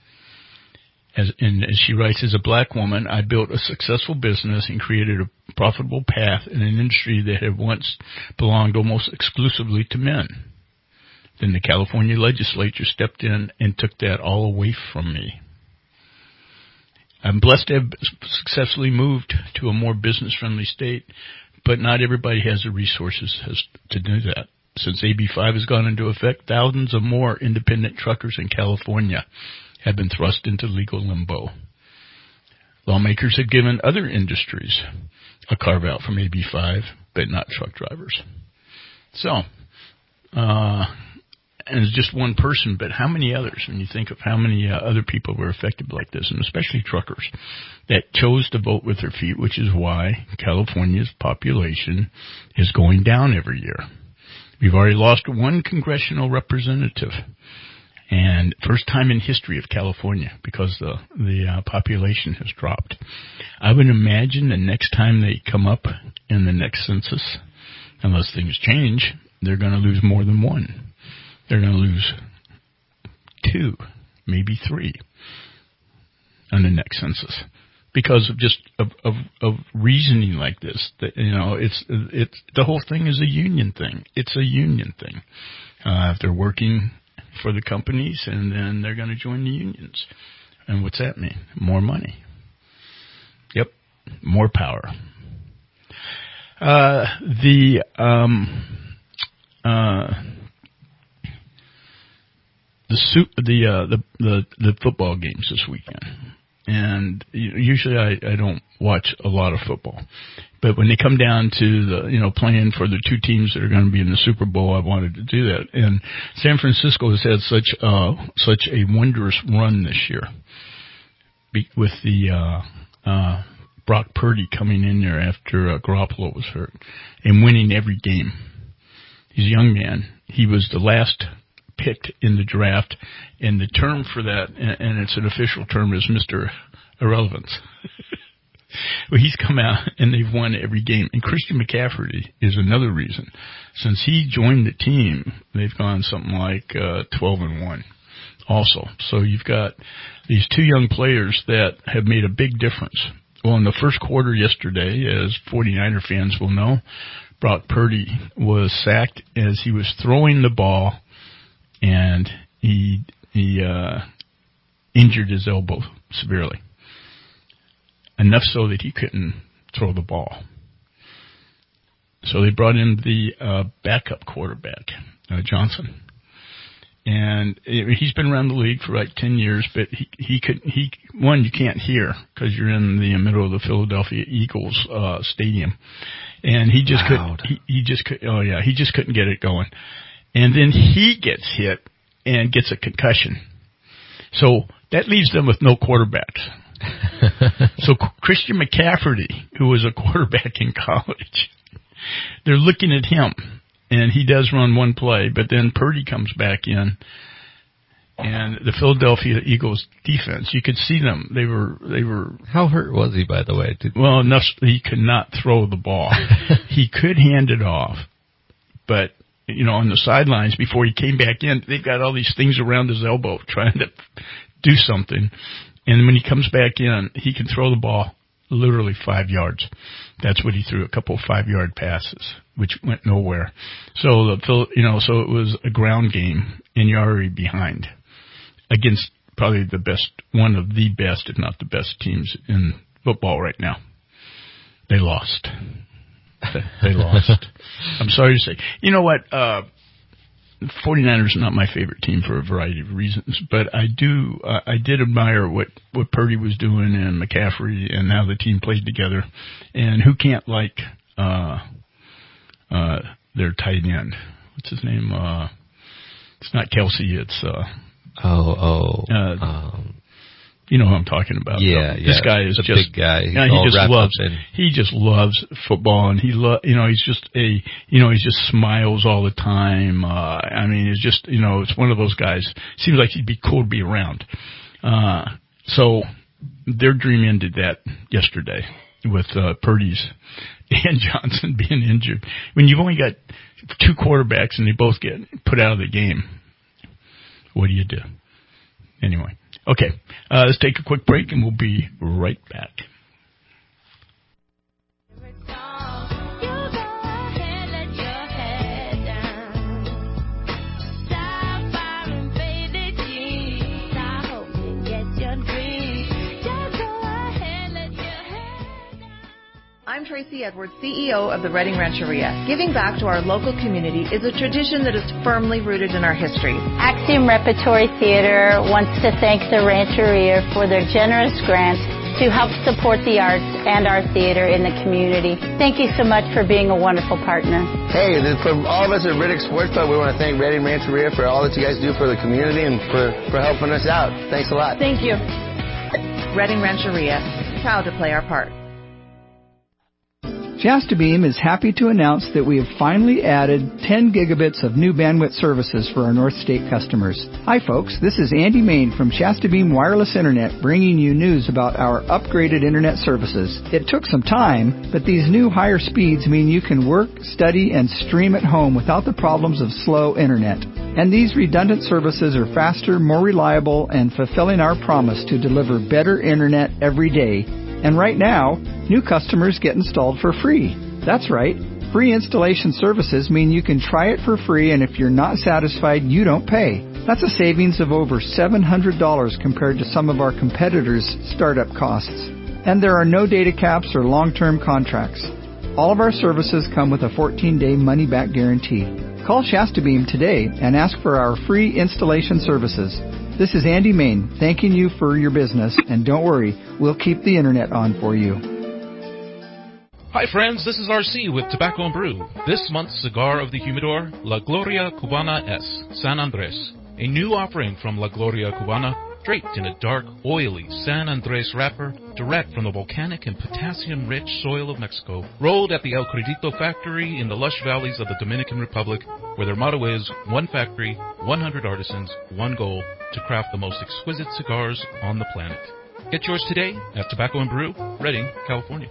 As, and as she writes, as a black woman, I built a successful business and created a profitable path in an industry that had once belonged almost exclusively to men. Then the California legislature stepped in and took that all away from me. I'm blessed to have successfully moved to a more business-friendly state, but not everybody has the resources to do that. Since A B five has gone into effect, thousands of more independent truckers in California have been thrust into legal limbo. Lawmakers have given other industries a carve-out from A B five, but not truck drivers. So, uh, and it's just one person, but how many others, when you think of how many uh, other people were affected like this, and especially truckers, that chose to vote with their feet, which is why California's population is going down every year. We've already lost one congressional representative, and first time in history of California, because the, the uh, population has dropped. I would imagine the next time they come up in the next census, unless things change, they're going to lose more than one. They're going to lose two, maybe three, on the next census, because of just of, of, of reasoning like this. That, you know, it's it's the whole thing is a union thing. It's a union thing. Uh, if they're working for the companies, and then they're going to join the unions, and what's that mean? More money. Yep, more power. Uh, the um, uh. The suit, the, uh, the the the football games this weekend, and usually I, I don't watch a lot of football, but when they come down to the you know playing for the two teams that are going to be in the Super Bowl, I wanted to do that. And San Francisco has had such uh such a wondrous run this year, be, with the uh, uh, Brock Purdy coming in there after uh, Garoppolo was hurt and winning every game. He's a young man. He was the last picked in the draft, and the term for that, and it's an official term, is Mister Irrelevance. Well, he's come out, and they've won every game. And Christian McCaffrey is another reason. Since he joined the team, they've gone something like uh, twelve and one also. So you've got these two young players that have made a big difference. Well, in the first quarter yesterday, as 49er fans will know, Brock Purdy was sacked as he was throwing the ball, and he he uh, injured his elbow severely, enough so that he couldn't throw the ball. So they brought in the uh, backup quarterback, uh, Johnson, and it, he's been around the league for like ten years. But he he could he one you can't hear because you're in the middle of the Philadelphia Eagles uh, stadium, and he just Loud. couldn't. He, he just could. Oh yeah, he just couldn't get it going. And then he gets hit and gets a concussion. So that leaves them with no quarterbacks. So Christian McCaffrey, who was a quarterback in college, they're looking at him, and he does run one play, but then Purdy comes back in, and the Philadelphia Eagles defense, you could see them. They were, they were. How hurt was he, by the way? Did well, enough he could not throw the ball. He could hand it off, but you know, on the sidelines before he came back in, they've got all these things around his elbow trying to do something. And when he comes back in, he can throw the ball literally five yards. That's what he threw, a couple of five-yard passes, which went nowhere. So, the you know, so it was a ground game, and you're already behind against probably the best, one of the best, if not the best teams in football right now. They lost. They lost. I'm sorry to say. You know what? Uh, 49ers are not my favorite team for a variety of reasons, but I do, uh, I did admire what, what Purdy was doing and McCaffrey and how the team played together. And who can't like, uh, uh, their tight end? What's his name? Uh, it's not Kelsey. It's, uh, oh, oh, uh, um, you know who I'm talking about. Yeah, so yeah. This guy is the just big guy. He's yeah, he all just wrapped loves up in. he just loves football, and he lo- you know he's just a you know he just smiles all the time. Uh, I mean, it's just you know it's one of those guys. Seems like he'd be cool to be around. Uh, so their dream ended that yesterday with uh, Purdy's and Johnson being injured. When you've only got two quarterbacks and they both get put out of the game, what do you do? Anyway. Okay, uh, let's take a quick break, and we'll be right back. Stop I'm Tracy Edwards, C E O of the Reading Rancheria. Giving back to our local community is a tradition that is firmly rooted in our history. Axiom Repertory Theater wants to thank the Rancheria for their generous grant to help support the arts and our theater in the community. Thank you so much for being a wonderful partner. Hey, from all of us at Riddick Sports Club, we want to thank Reading Rancheria for all that you guys do for the community and for, for helping us out. Thanks a lot. Thank you. Reading Rancheria, proud to play our part. Shasta Beam is happy to announce that we have finally added ten gigabits of new bandwidth services for our North State customers. Hi folks, this is Andy Main from Shasta Beam Wireless Internet bringing you news about our upgraded internet services. It took some time, but these new higher speeds mean you can work, study, and stream at home without the problems of slow internet. And these redundant services are faster, more reliable, and fulfilling our promise to deliver better internet every day. And right now, new customers get installed for free. That's right. Free installation services mean you can try it for free, and if you're not satisfied, you don't pay. That's a savings of over seven hundred dollars compared to some of our competitors' startup costs. And there are no data caps or long-term contracts. All of our services come with a fourteen-day money-back guarantee. Call Shasta Beam today and ask for our free installation services. This is Andy Main, thanking you for your business, and don't worry, we'll keep the internet on for you. Hi friends, this is R C with Tobacco and Brew. This month's cigar of the humidor, La Gloria Cubana S, San Andres. A new offering from La Gloria Cubana, draped in a dark, oily San Andres wrapper, direct from the volcanic and potassium-rich soil of Mexico, rolled at the El Credito factory in the lush valleys of the Dominican Republic, where their motto is, one factory, one hundred artisans, one goal, to craft the most exquisite cigars on the planet. Get yours today at Tobacco and Brew, Redding, California.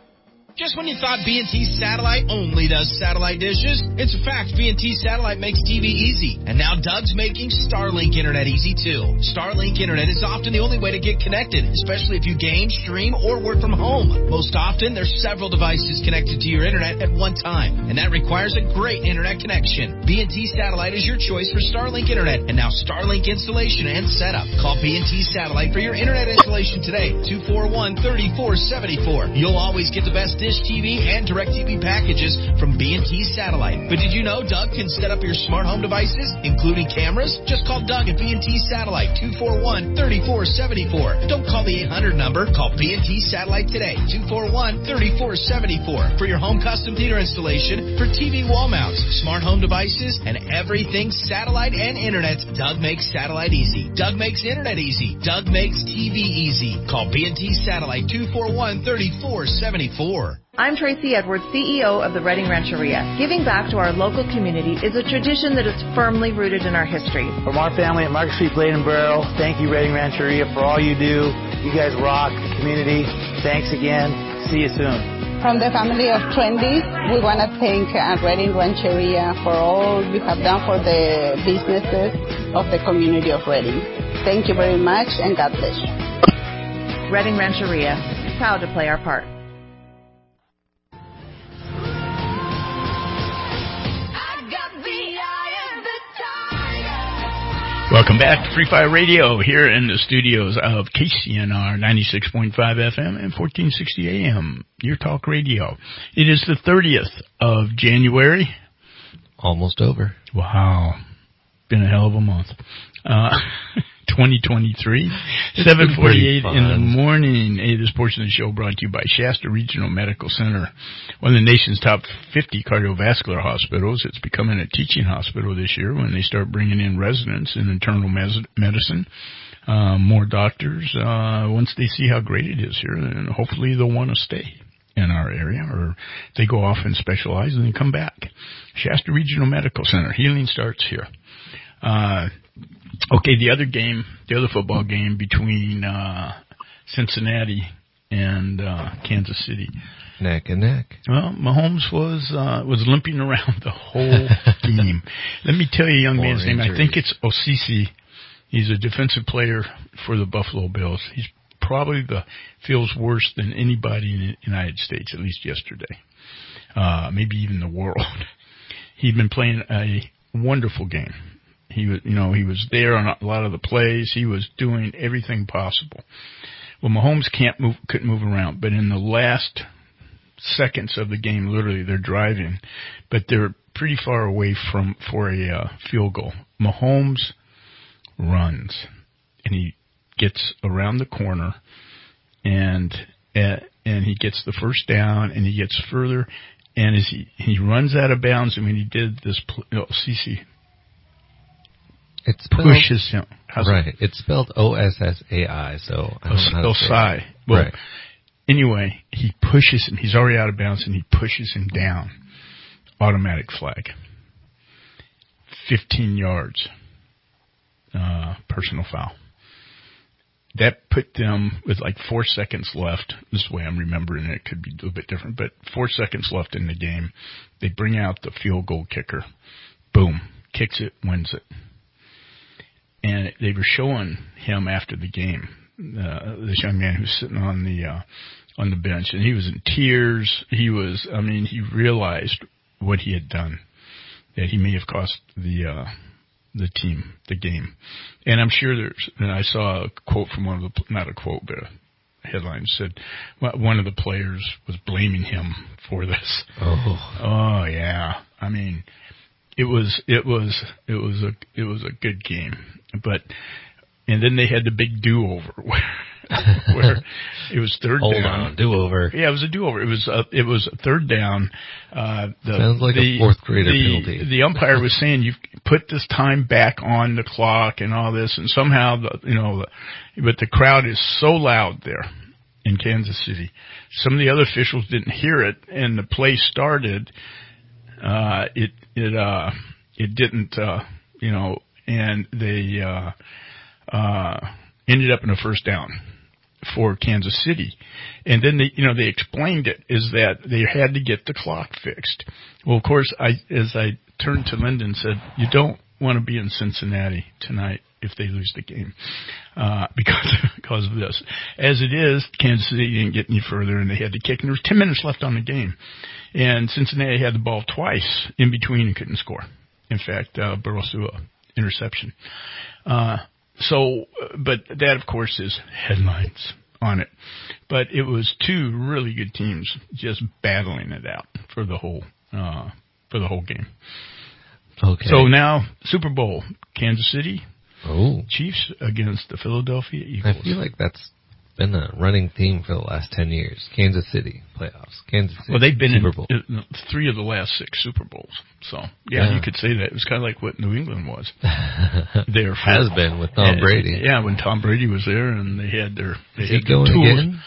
Just when you thought B and T Satellite only does satellite dishes, it's a fact B and T Satellite makes T V easy. And now Doug's making Starlink Internet easy too. Starlink Internet is often the only way to get connected, especially if you game, stream, or work from home. Most often, there's several devices connected to your internet at one time, and that requires a great internet connection. B and T Satellite is your choice for Starlink Internet, and now Starlink installation and setup. Call B and T Satellite for your internet installation today, two four one, three four seven four. You'll always get the best Dish T V and DirecTV packages from B and T Satellite. But did you know Doug can set up your smart home devices, including cameras? Just call Doug at B and T Satellite, two four one, three four seven four. Don't call the eight hundred number. Call B and T Satellite today, two four one, three four seven four, for your home custom theater installation for T V wall mounts, smart home devices, and everything satellite and internet. Doug makes satellite easy. Doug makes internet easy. Doug makes T V easy. Call B and T Satellite, two four one, three four seven four. I'm Tracy Edwards, C E O of the Reading Rancheria. Giving back to our local community is a tradition that is firmly rooted in our history. From our family at Market Street Blade and Barrel, thank you, Reading Rancheria, for all you do. You guys rock the community. Thanks again. See you soon. From the family of Trendy, we want to thank uh, Reading Rancheria for all you have done for the businesses of the community of Reading. Thank you very much, and God bless you. Reading Rancheria, proud to play our part. Welcome back to Free Fire Radio here in the studios of K C N R ninety-six point five F M and fourteen sixty A M, Your Talk Radio. It is the thirtieth of January. Almost over. Wow. Been a hell of a month. Uh, twenty twenty-three, seven forty-eight in the morning. Hey, this portion of the show brought to you by Shasta Regional Medical Center, one of the nation's top fifty cardiovascular hospitals. It's becoming a teaching hospital this year when they start bringing in residents in internal medicine, uh, more doctors. Uh, once they see how great it is here, and hopefully they'll want to stay in our area, or they go off and specialize and then come back. Shasta Regional Medical Center. Healing starts here. Uh, okay, the other game, the other football game between uh, Cincinnati and uh, Kansas City. Neck and neck. Well, Mahomes was uh, was limping around the whole game. Let me tell you, young More man's name. injuries. I think it's Osisi. He's a defensive player for the Buffalo Bills. He's probably the feels worse than anybody in the United States, at least yesterday. Uh, maybe even the world. He'd been playing a wonderful game. He was, you know, he was there on a lot of the plays. He was doing everything possible. Well, Mahomes can't move, couldn't move around, but in the last seconds of the game. Literally, they're driving, but they're pretty far away from for a uh, field goal. Mahomes runs, and he gets around the corner, and uh, and he gets the first down, and he gets further, and as he he runs out of bounds, and when he did this, oh, Cece. It's spelled, pushes him. How's right. It? It's spelled O S S A I, so I don't know how to say Osai. it. Well, right. Anyway, he pushes him. He's already out of bounds, and he pushes him down. Automatic flag. Fifteen yards. Uh, personal foul. That put them with like four seconds left. This is the way I'm remembering it. It could be a little bit different, but four seconds left in the game. They bring out the field goal kicker. Boom. Kicks it, wins it. And they were showing him after the game, uh, this young man who's sitting on the uh, on the bench, and he was in tears. He was, I mean, he realized what he had done, that he may have cost the uh, the team the game. And I'm sure there's, and I saw a quote from one of the, not a quote, but a headline said one of the players was blaming him for this. Oh, oh yeah. I mean, it was it was it was a it was a good game. But and then they had the big do-over where, where it was third Hold down. on, do-over. Yeah, it was a do-over. It was a, it was a third down. Uh, the, Sounds like the, a fourth grader the, penalty. The umpire was saying you put this time back on the clock and all this, and somehow the you know, the, but the crowd is so loud there in Kansas City. Some of the other officials didn't hear it, and the play started. Uh, it it uh it didn't uh you know. And they uh, uh, ended up in a first down for Kansas City. And then they, you know, they explained it is that they had to get the clock fixed. Well, of course, I as I turned to Linda and said, "You don't want to be in Cincinnati tonight if they lose the game uh, because because of this. As it is, Kansas City didn't get any further, and they had to kick. And there was ten minutes left on the game, and Cincinnati had the ball twice in between and couldn't score. In fact, uh, Burrow threw a interception. Uh, so, but that, of course, is headlines on it. But it was two really good teams just battling it out for the whole, uh, for the whole game. Okay. So now, Super Bowl, Kansas City oh. Chiefs against the Philadelphia Eagles. I feel like that's been a running theme for the last ten years. Kansas City playoffs. Kansas City well, they've been Super in, Bowl. in three of the last six Super Bowls. So, yeah, yeah. you could say that. It was kind of like what New England was. There Has been with Tom yeah, Brady. Yeah, when Tom Brady was there and they had their they Is had he going tools. again?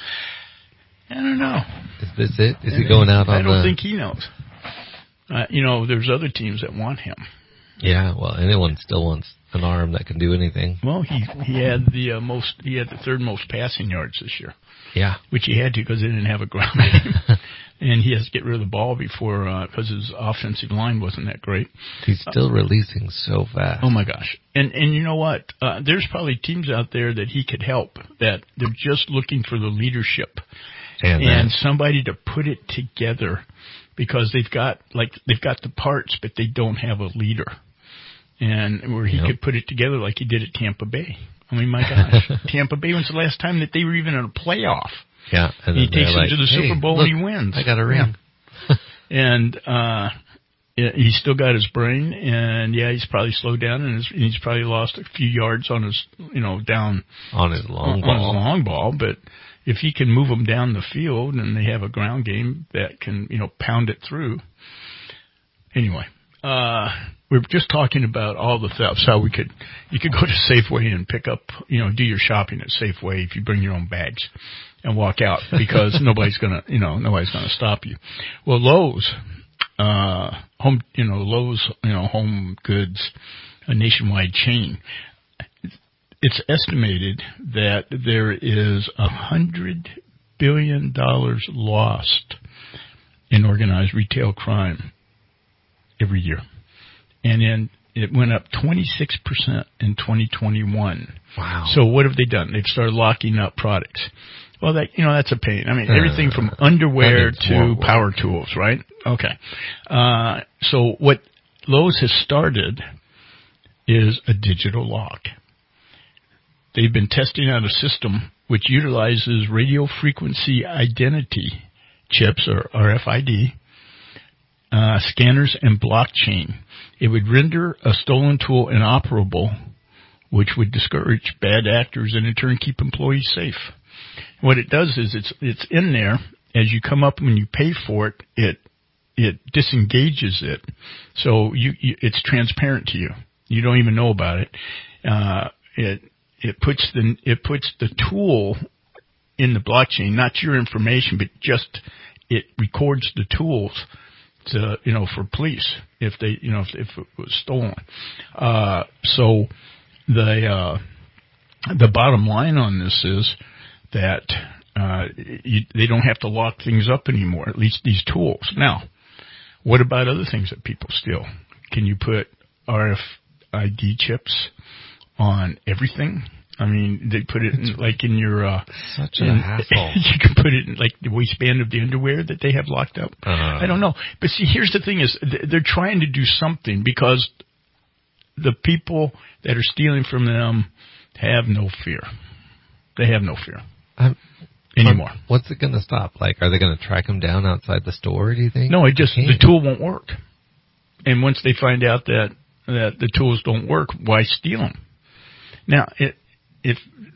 I don't know. Is this it? Is he going out on I don't the... think he knows. Uh, you know, there's other teams that want him. Yeah, well, anyone still wants an arm that can do anything. Well, he he had the uh, most he had the third most passing yards this year. Yeah, which he had to because they didn't have a ground game, and he has to get rid of the ball before because uh, his offensive line wasn't that great. He's still uh, releasing so fast. Oh my gosh! And and you know what? Uh, there's probably teams out there that he could help that they're just looking for the leadership and, and somebody to put it together because they've got like they've got the parts, but they don't have a leader. And where he yep. could put it together like he did at Tampa Bay. I mean, my gosh. Tampa Bay, when's the last time that they were even in a playoff? Yeah. And he takes them like, to the hey, Super Bowl look, and he wins. I got a ring. Yeah. and uh he's still got his brain, and, yeah, he's probably slowed down, and he's probably lost a few yards on his, you know, down. On his long on, ball. On his long ball, but if he can move them down the field and they have a ground game that can, you know, pound it through. Anyway. Uh, we were just talking about all the thefts, how we could, you could go to Safeway and pick up, you know, do your shopping at Safeway if you bring your own bags and walk out because nobody's gonna, you know, nobody's gonna stop you. Well, Lowe's, uh, home, you know, Lowe's, you know, home goods, a nationwide chain. It's estimated that there is a hundred billion dollars lost in organized retail crime every year. And then it went up twenty-six percent in twenty twenty-one. Wow. So what have they done? They've started locking up products. Well, that, you know, that's a pain. I mean, everything from underwear to power tools, right? Okay. Uh, so what Lowe's has started is a digital lock. They've been testing out a system which utilizes radio frequency identity chips or R F I D, uh, scanners, and blockchain. It would render a stolen tool inoperable, which would discourage bad actors and in turn keep employees safe. What it does is it's it's in there. As you come up when you pay for it, it it disengages it, so you, you it's transparent to you. You don't even know about it. Uh, it it puts the it puts the tool in the blockchain, not your information, but just it records the tools to, you know, for police if they, you know, if, if it was stolen. Uh, so the uh, the bottom line on this is that uh, you, they don't have to lock things up anymore. At least these tools. Now, what about other things that people steal? Can you put R F I D chips on everything? I mean, they put it in, like in your, uh, such in, a hassle. You can put it in like the waistband of the underwear that they have locked up. Uh, I don't know. But see, here's the thing is they're trying to do something because the people that are stealing from them have no fear. They have no fear I'm, anymore. What's it going to stop? Like, are they going to track them down outside the store, do you think? No, it just, the tool won't work. And once they find out that, that the tools don't work, why steal them? Now, it, if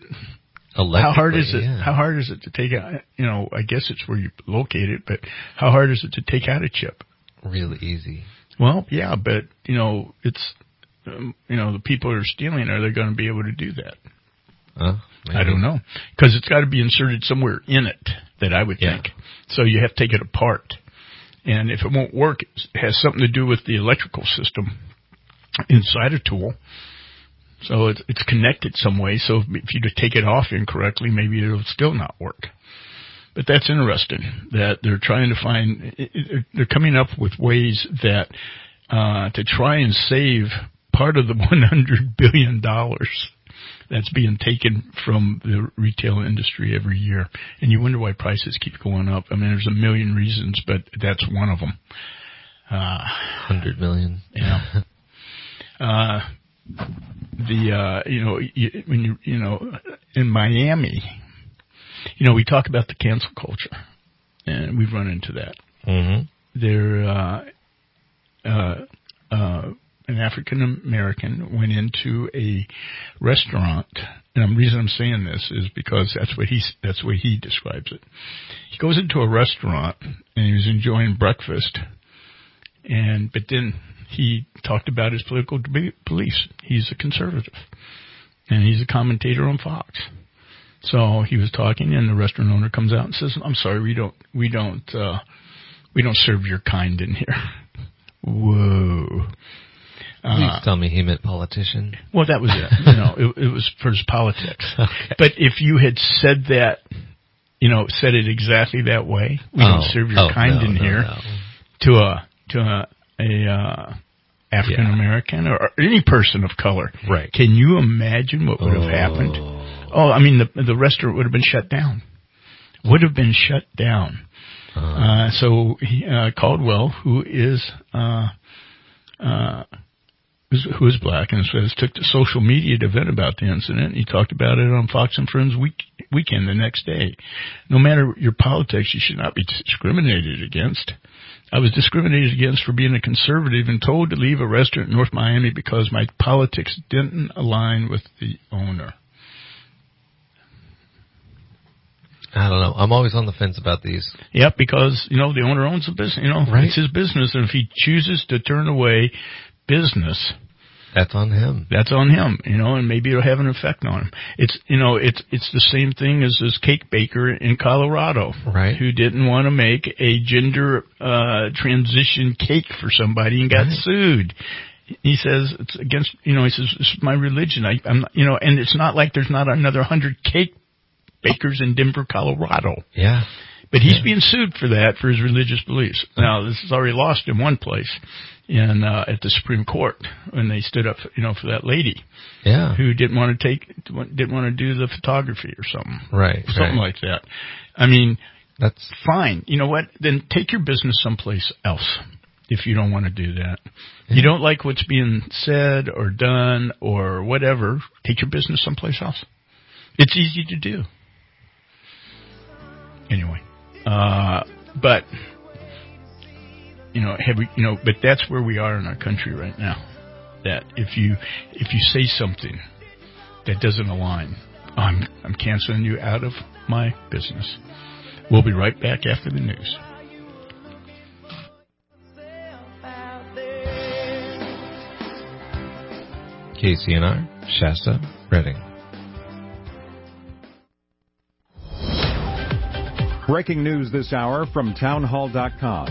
how hard is it? Yeah. How hard is it to take out? You know, I guess it's where you locate it, but how hard is it to take out a chip? Really easy. Well, yeah, but you know, it's um, you know, the people who are stealing, are they going to be able to do that? Uh, I don't know, because it's got to be inserted somewhere in it. That I would yeah. think. So you have to take it apart, and if it won't work, it has something to do with the electrical system inside a tool. So it's, it's connected some way. So if, if you just take it off incorrectly, maybe it'll still not work. But that's interesting that they're trying to find, they're coming up with ways that, uh, to try and save part of the one hundred billion dollars that's being taken from the retail industry every year. And you wonder why prices keep going up. I mean, there's a million reasons, but that's one of them. Uh, one hundred million. Yeah. uh, The, uh, you know, you, when you, you know, in Miami, you know, we talk about the cancel culture, and we've run into that. Mm-hmm. There, uh, uh, uh, an African American went into a restaurant, and the reason I'm saying this is because that's what he, that's what he describes it. He goes into a restaurant, and he was enjoying breakfast, and, but then he talked about his political beliefs. He's a conservative, and he's a commentator on Fox. So he was talking, and the restaurant owner comes out and says, "I'm sorry, we don't, we don't, uh, we don't serve your kind in here." Whoa! Uh, Please tell me he meant politician. Well, that was it. You know, it, it was for his politics. Okay. But if you had said that, you know, said it exactly that way, we oh. don't serve your oh, kind no, in no, here, no. to a to a a uh, African American yeah. or, or any person of color. Right. Can you imagine what would have oh. happened? Oh, I mean, the the restaurant would have been shut down. Would have been shut down. Uh, uh so he, uh, Caldwell, who is uh, uh, who is black, and says took to social media to vent about the incident. He talked about it on Fox and Friends week, weekend the next day. No matter your politics, you should not be discriminated against. I was discriminated against for being a conservative and told to leave a restaurant in North Miami because my politics didn't align with the owner. I don't know. I'm always on the fence about these. Yep, because, you know, the owner owns the business. You know, right. It's his business, and if he chooses to turn away business, that's on him. That's on him, you know, and maybe it'll have an effect on him. It's, you know, it's it's the same thing as this cake baker in Colorado, right? Who didn't want to make a gender uh transition cake for somebody and got right. sued. He says it's against, you know, he says this is my religion. I, I'm, not, you know, and it's not like there's not another hundred cake bakers in Denver, Colorado. Yeah. But he's yeah. being sued for that, for his religious beliefs. Now, this is already lost in one place, in uh, at the Supreme Court, when they stood up, you know, for that lady, yeah, who didn't want to take, didn't want to do the photography or something, right, something right. like that. I mean, that's fine. You know what? Then take your business someplace else. If you don't want to do that, yeah. you don't like what's being said or done or whatever, take your business someplace else. It's easy to do. Anyway, uh, but, you know, have we, you know, but that's where we are in our country right now. That if you if you say something that doesn't align, I'm I'm canceling you out of my business. We'll be right back after the news. K C N R, Shasta, Redding. Breaking news this hour from townhall dot com.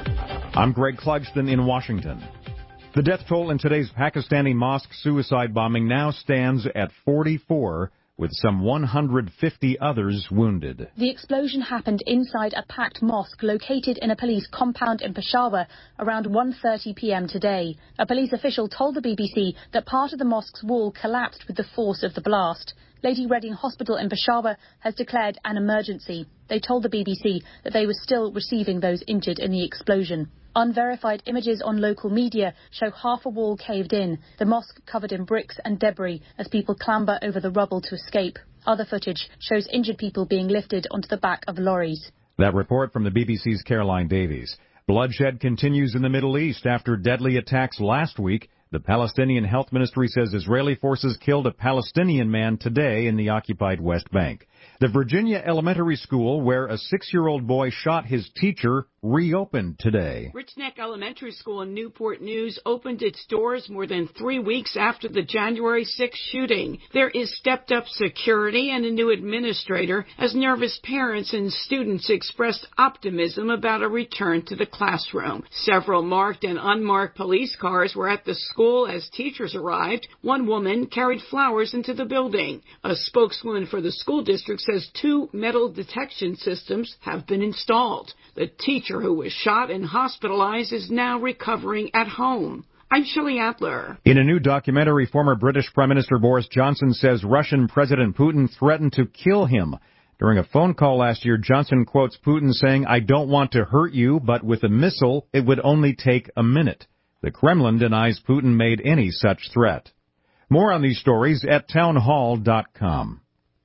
I'm Greg Clugston in Washington. The death toll in today's Pakistani mosque suicide bombing now stands at forty-four, with some one hundred fifty others wounded. The explosion happened inside a packed mosque located in a police compound in Peshawar around one thirty p.m. today. A police official told the B B C that part of the mosque's wall collapsed with the force of the blast. Lady Reading Hospital in Peshawar has declared an emergency. They told the B B C that they were still receiving those injured in the explosion. Unverified images on local media show half a wall caved in, the mosque covered in bricks and debris as people clamber over the rubble to escape. Other footage shows injured people being lifted onto the back of lorries. That report from the B B C's Caroline Davies. Bloodshed continues in the Middle East after deadly attacks last week. The Palestinian Health Ministry says Israeli forces killed a Palestinian man today in the occupied West Bank. The Virginia Elementary School, where a six-year-old boy shot his teacher, reopened today. Rich Neck Elementary School in Newport News opened its doors more than three weeks after the January sixth shooting. There is stepped-up security and a new administrator as nervous parents and students expressed optimism about a return to the classroom. Several marked and unmarked police cars were at the school as teachers arrived. One woman carried flowers into the building. A spokeswoman for the school district says two metal detection systems have been installed. The teacher who was shot and hospitalized is now recovering at home. I'm Shelley Adler. In a new documentary, former British Prime Minister Boris Johnson says Russian President Putin threatened to kill him. During a phone call last year, Johnson quotes Putin saying, "I don't want to hurt you, but with a missile, it would only take a minute." The Kremlin denies Putin made any such threat. More on these stories at townhall dot com.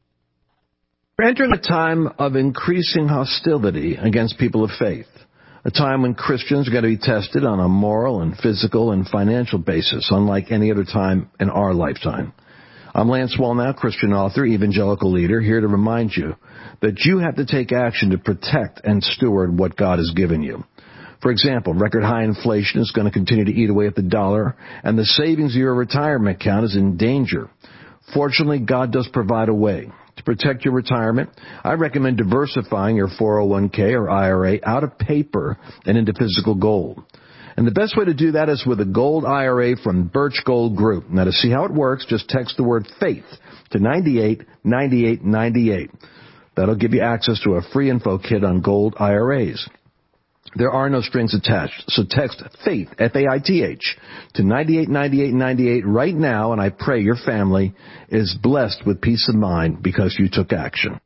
We're entering a time of increasing hostility against people of faith, a time when Christians are going to be tested on a moral and physical and financial basis, unlike any other time in our lifetime. I'm Lance Wallnau, Christian author, evangelical leader, here to remind you that you have to take action to protect and steward what God has given you. For example, record high inflation is going to continue to eat away at the dollar, and the savings of your retirement account is in danger. Fortunately, God does provide a way. To protect your retirement, I recommend diversifying your four oh one k or I R A out of paper and into physical gold. And the best way to do that is with a gold I R A from Birch Gold Group. Now, to see how it works, just text the word FAITH to ninety-eight ninety-eight ninety-eight. That'll give you access to a free info kit on gold I R As. There are no strings attached, so text FAITH, F A I T H, to ninety-eight ninety-eight ninety-eight right now, and I pray your family is blessed with peace of mind because you took action.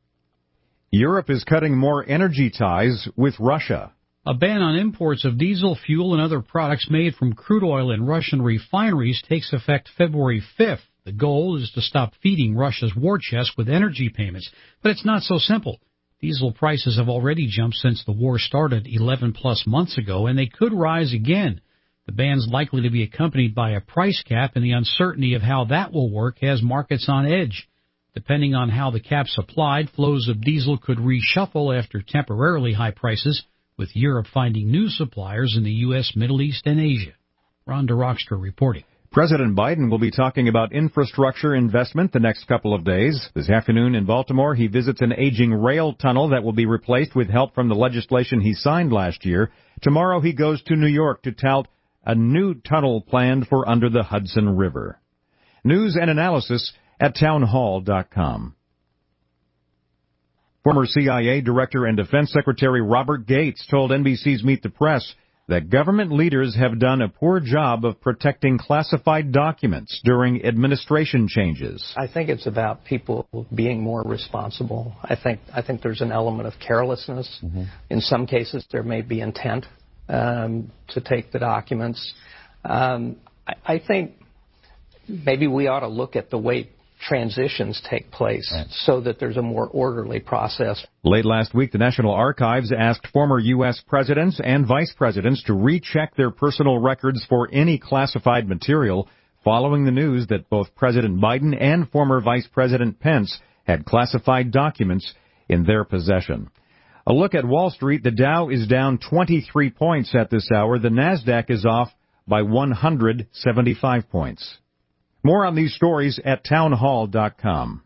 Europe is cutting more energy ties with Russia. A ban on imports of diesel, fuel, and other products made from crude oil in Russian refineries takes effect February fifth. The goal is to stop feeding Russia's war chest with energy payments, but it's not so simple. Diesel prices have already jumped since the war started eleven plus months ago, and they could rise again. The ban's likely to be accompanied by a price cap, and the uncertainty of how that will work has markets on edge. Depending on how the cap's applied, flows of diesel could reshuffle after temporarily high prices, with Europe finding new suppliers in the U S, Middle East, and Asia. Rhonda Rockstra reporting. President Biden will be talking about infrastructure investment the next couple of days. This afternoon in Baltimore, he visits an aging rail tunnel that will be replaced with help from the legislation he signed last year. Tomorrow he goes to New York to tout a new tunnel planned for under the Hudson River. News and analysis at townhall dot com. Former C I A Director and Defense Secretary Robert Gates told N B C's Meet the Press that government leaders have done a poor job of protecting classified documents during administration changes. I think it's about people being more responsible. I think I think there's an element of carelessness. Mm-hmm. In some cases, there may be intent um, to take the documents. Um, I, I think maybe we ought to look at the way transitions take place right. so that there's a more orderly process. Late last week, the National Archives asked former U S presidents and vice presidents to recheck their personal records for any classified material following the news that both President Biden and former Vice President Pence had classified documents in their possession. A look at Wall Street, the Dow is down twenty-three points at this hour. The Nasdaq is off by one hundred seventy-five points. More on these stories at townhall dot com.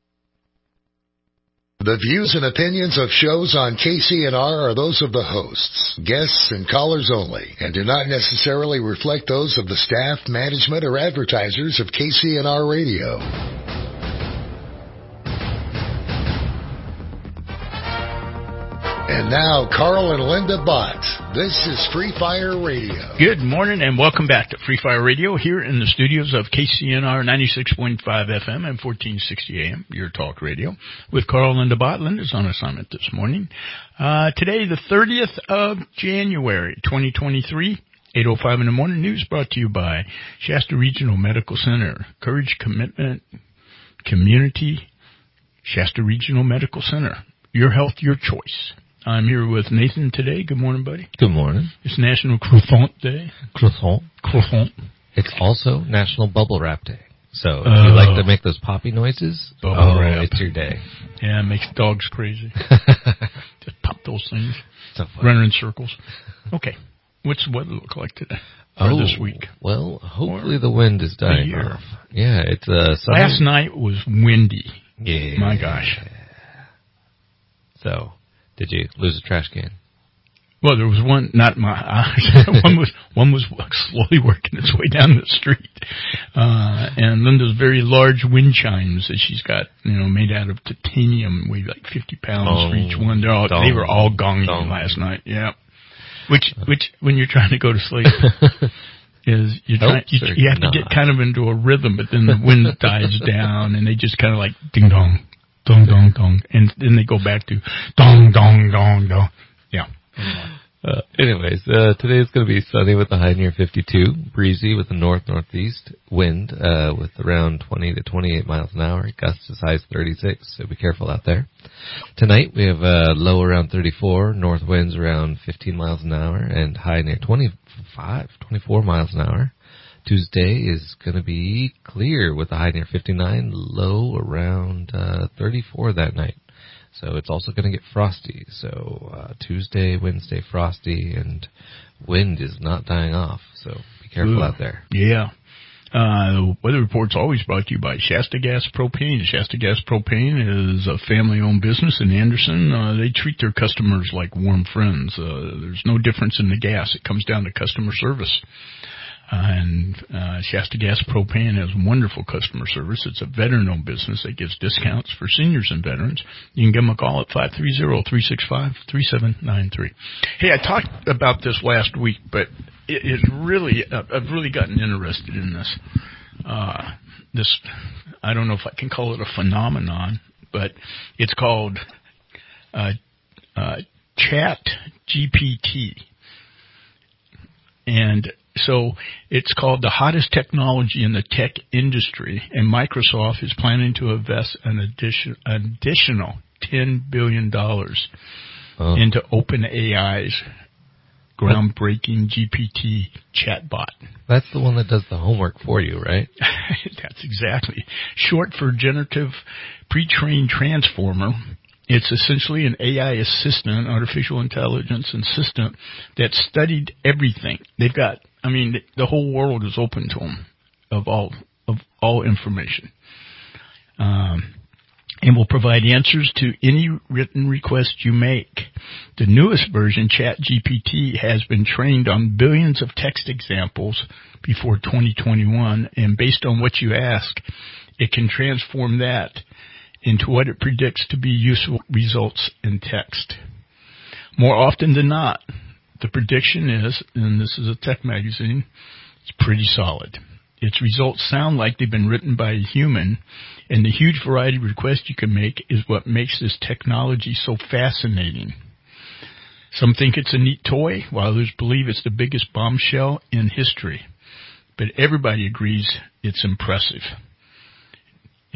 The views and opinions of shows on K C N R are those of the hosts, guests, and callers only, and do not necessarily reflect those of the staff, management, or advertisers of K C N R Radio. And now, Carl and Linda Bott. This is Free Fire Radio. Good morning and welcome back to Free Fire Radio here in the studios of K C N R ninety-six point five F M and fourteen sixty A M, your talk radio, with Carl and Linda Bott. Linda's on assignment this morning. Uh, today, the thirtieth of January, twenty twenty-three, eight oh five in the morning. News brought to you by Shasta Regional Medical Center. Courage, commitment, community, Shasta Regional Medical Center. Your health, your choice. I'm here with Nathan today. Good morning, buddy. Good morning. It's National Croissant Day. Croissant. Croissant. It's also National Bubble Wrap Day. So if oh. you like to make those poppy noises, Bubble oh, wrap. It's your day. Yeah, it makes dogs crazy. Just pop those things. So running in circles. Okay. What's the weather look like today? Or oh, this week? Well, hopefully or the wind is dying off. Yeah, it's uh, sunny. Last night was windy. Yeah. My gosh. So... Did you lose a trash can? Well, there was one, not my eyes. one was one was slowly working its way down the street, uh, and Linda's very large wind chimes that she's got, you know, made out of titanium, weigh like fifty pounds oh, for each one. They're all, dong, they were all gonging dong. last night. Yeah, which which when you're trying to go to sleep is you're trying, you, you have to get kind of into a rhythm, but then the wind dies down and they just kind of like ding dong. Dong, dong, dong. And then they go back to dong, dong, dong, dong. Yeah. Uh, anyways, uh, today is going to be sunny with a high near fifty-two, breezy with a north-northeast wind, uh, with around twenty to twenty-eight miles an hour, gusts as high as thirty-six, so be careful out there. Tonight we have a low around thirty-four, north winds around fifteen miles an hour, and high near twenty-five, twenty-four miles an hour. Tuesday is going to be clear with a high near fifty-nine, low around uh, thirty-four that night. So it's also going to get frosty. So uh, Tuesday, Wednesday, frosty, and wind is not dying off. So be careful Ooh, out there. Yeah. Uh, the weather report's always brought to you by Shasta Gas Propane. Shasta Gas Propane is a family-owned business in Anderson. Uh, they treat their customers like warm friends. Uh, there's no difference in the gas. It comes down to customer service. Uh, and uh, Shasta Gas Propane has wonderful customer service. It's a veteran-owned business that gives discounts for seniors and veterans. You can give them a call at five three zero, three six five, three seven nine three. Hey, I talked about this last week, but it is really, uh, I've really gotten interested in this. Uh, this, I don't know if I can call it a phenomenon, but it's called uh, uh, Chat G P T. And so it's called the hottest technology in the tech industry, and Microsoft is planning to invest an addition, additional ten billion dollars oh. into OpenAI's groundbreaking G P T chatbot. That's the one that does the homework for you, right? That's exactly. Short for Generative Pre-trained Transformer. It's essentially an A I assistant, artificial intelligence assistant, that studied everything. They've got, I mean, the whole world is open to them of all of all information, um, and will provide answers to any written request you make. The newest version, Chat G P T, has been trained on billions of text examples before twenty twenty-one, and based on what you ask, it can transform that into what it predicts to be useful results in text. More often than not, the prediction is, and this is a tech magazine, it's pretty solid. Its results sound like they've been written by a human, and the huge variety of requests you can make is what makes this technology so fascinating. Some think it's a neat toy, while others believe it's the biggest bombshell in history. But everybody agrees it's impressive.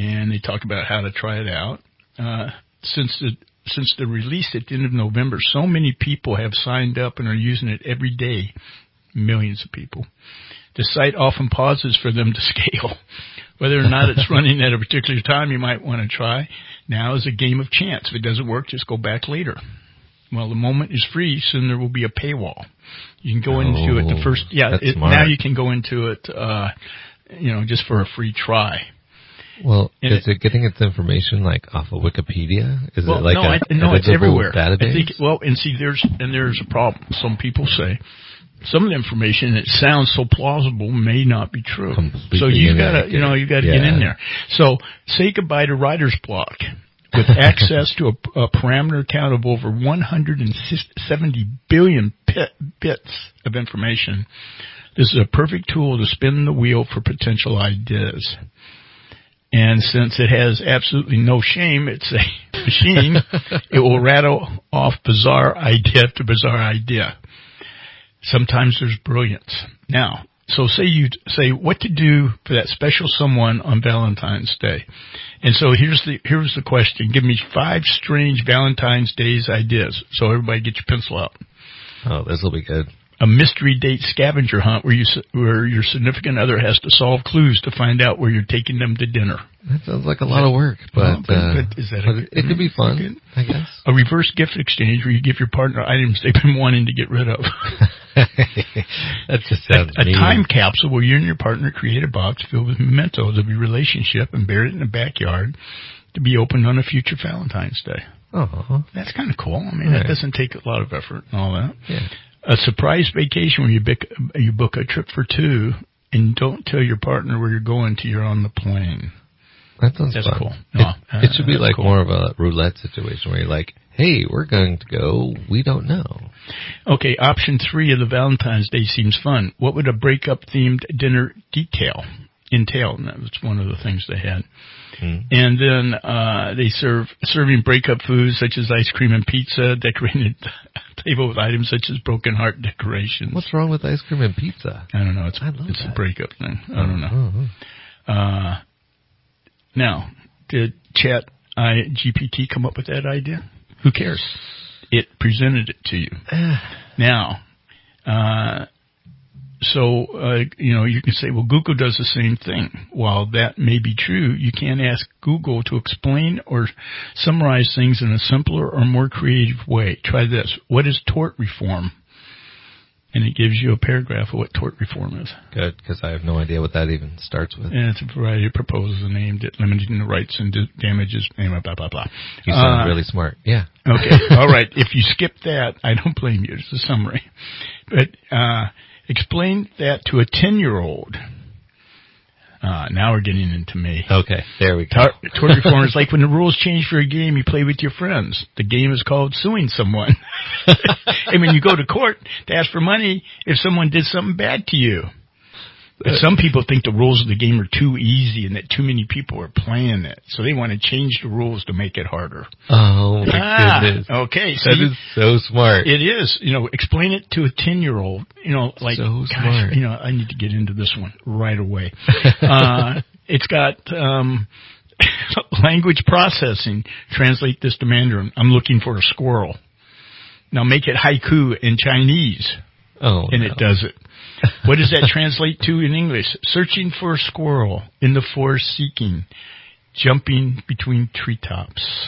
and they talk about how to try it out. Uh, since the since the release at the end of November, so many people have signed up and are using it every day, millions of people. The site often pauses for them to scale. Whether or not it's running at a particular time, you might want to try. Now is a game of chance. If it doesn't work, just go back later. Well, the moment is free, soon there will be a paywall. You can go Oh, into it the first, yeah, that's it, smart. now you can go into it, uh, you know, just for a free try. Well, And is it, getting its information like off of Wikipedia? Is well, it like no, a I, no, it's editable everywhere. database? I think, well, and see, there's and there's a problem. Some people say some of the information that sounds so plausible may not be true. Completely so you gotta, inaccurate. you know, you gotta Yeah. get in there. So say goodbye to writer's block with access to a, a parameter count of over one hundred seventy billion bit, bits of information. This is a perfect tool to spin the wheel for potential ideas. And since it has absolutely no shame, it's a machine, it will rattle off bizarre idea to bizarre idea. Sometimes there's brilliance. Now, so say you say what to do for that special someone on Valentine's Day. And so here's the here's the question. Give me five strange Valentine's Day's ideas. So everybody get your pencil out. Oh, this will be good. A mystery date scavenger hunt where you where your significant other has to solve clues to find out where you're taking them to dinner. That sounds like a lot of work, but, Well, but, uh, but is that but a, it could be fun, I guess. A reverse gift exchange where you give your partner items they've been wanting to get rid of. That just sounds a, a mean. time capsule where you and your partner create a box filled with mementos of your relationship and bury it in the backyard to be opened on a future Valentine's Day. Oh, that's kind of cool. I mean, Right. that doesn't take a lot of effort and all that. Yeah. A surprise vacation where you book, you book a trip for two and don't tell your partner where you're going till you're on the plane. That sounds That's fun. cool. It, No, it should be that's like cool. more of a roulette situation where you're like, hey, we're going to go. We don't know. Okay, option three of the Valentine's Day seems fun. What would a breakup-themed dinner detail entail? And that was one of the things they had. Hmm. And then uh they serve serving breakup foods such as ice cream and pizza, decorating a table with items such as broken heart decorations. What's wrong with ice cream and pizza? I don't know. It's I love it's that. a breakup thing. I don't know. Oh, Uh, now, did Chat I G P T come up with that idea? Who cares? It presented it to you. Now, uh, so, uh, you know, you can say, well, Google does the same thing. While that may be true, you can't ask Google to explain or summarize things in a simpler or more creative way. Try this. What is tort reform? And it gives you a paragraph of what tort reform is. Good, because I have no idea what that even starts with. And it's a variety of proposals aimed at limiting the rights and d- damages, blah, blah, blah, blah. You sound Uh, really smart. Yeah. Okay. All right. If you skip that, I don't blame you. It's a summary. But uh explain that to a ten-year-old. Uh, now we're getting into me. Okay, there we go. Tort, tort reform is like when the rules change for a game you play with your friends. The game is called suing someone. And when you go to court to ask for money if someone did something bad to you. But some people think the rules of the game are too easy and that too many people are playing it. So they want to change the rules to make it harder. Oh, my ah, goodness. Okay. That see? is so smart. It is. You know, explain it to a ten-year-old. You know, like, So gosh, smart. you know, I need to get into this one right away. uh, it's got um, language processing. Translate this to Mandarin. I'm looking for a squirrel. Now make it haiku in Chinese. Oh, And no. it does it. What does that translate to in English? Searching for a squirrel, in the forest seeking, jumping between treetops.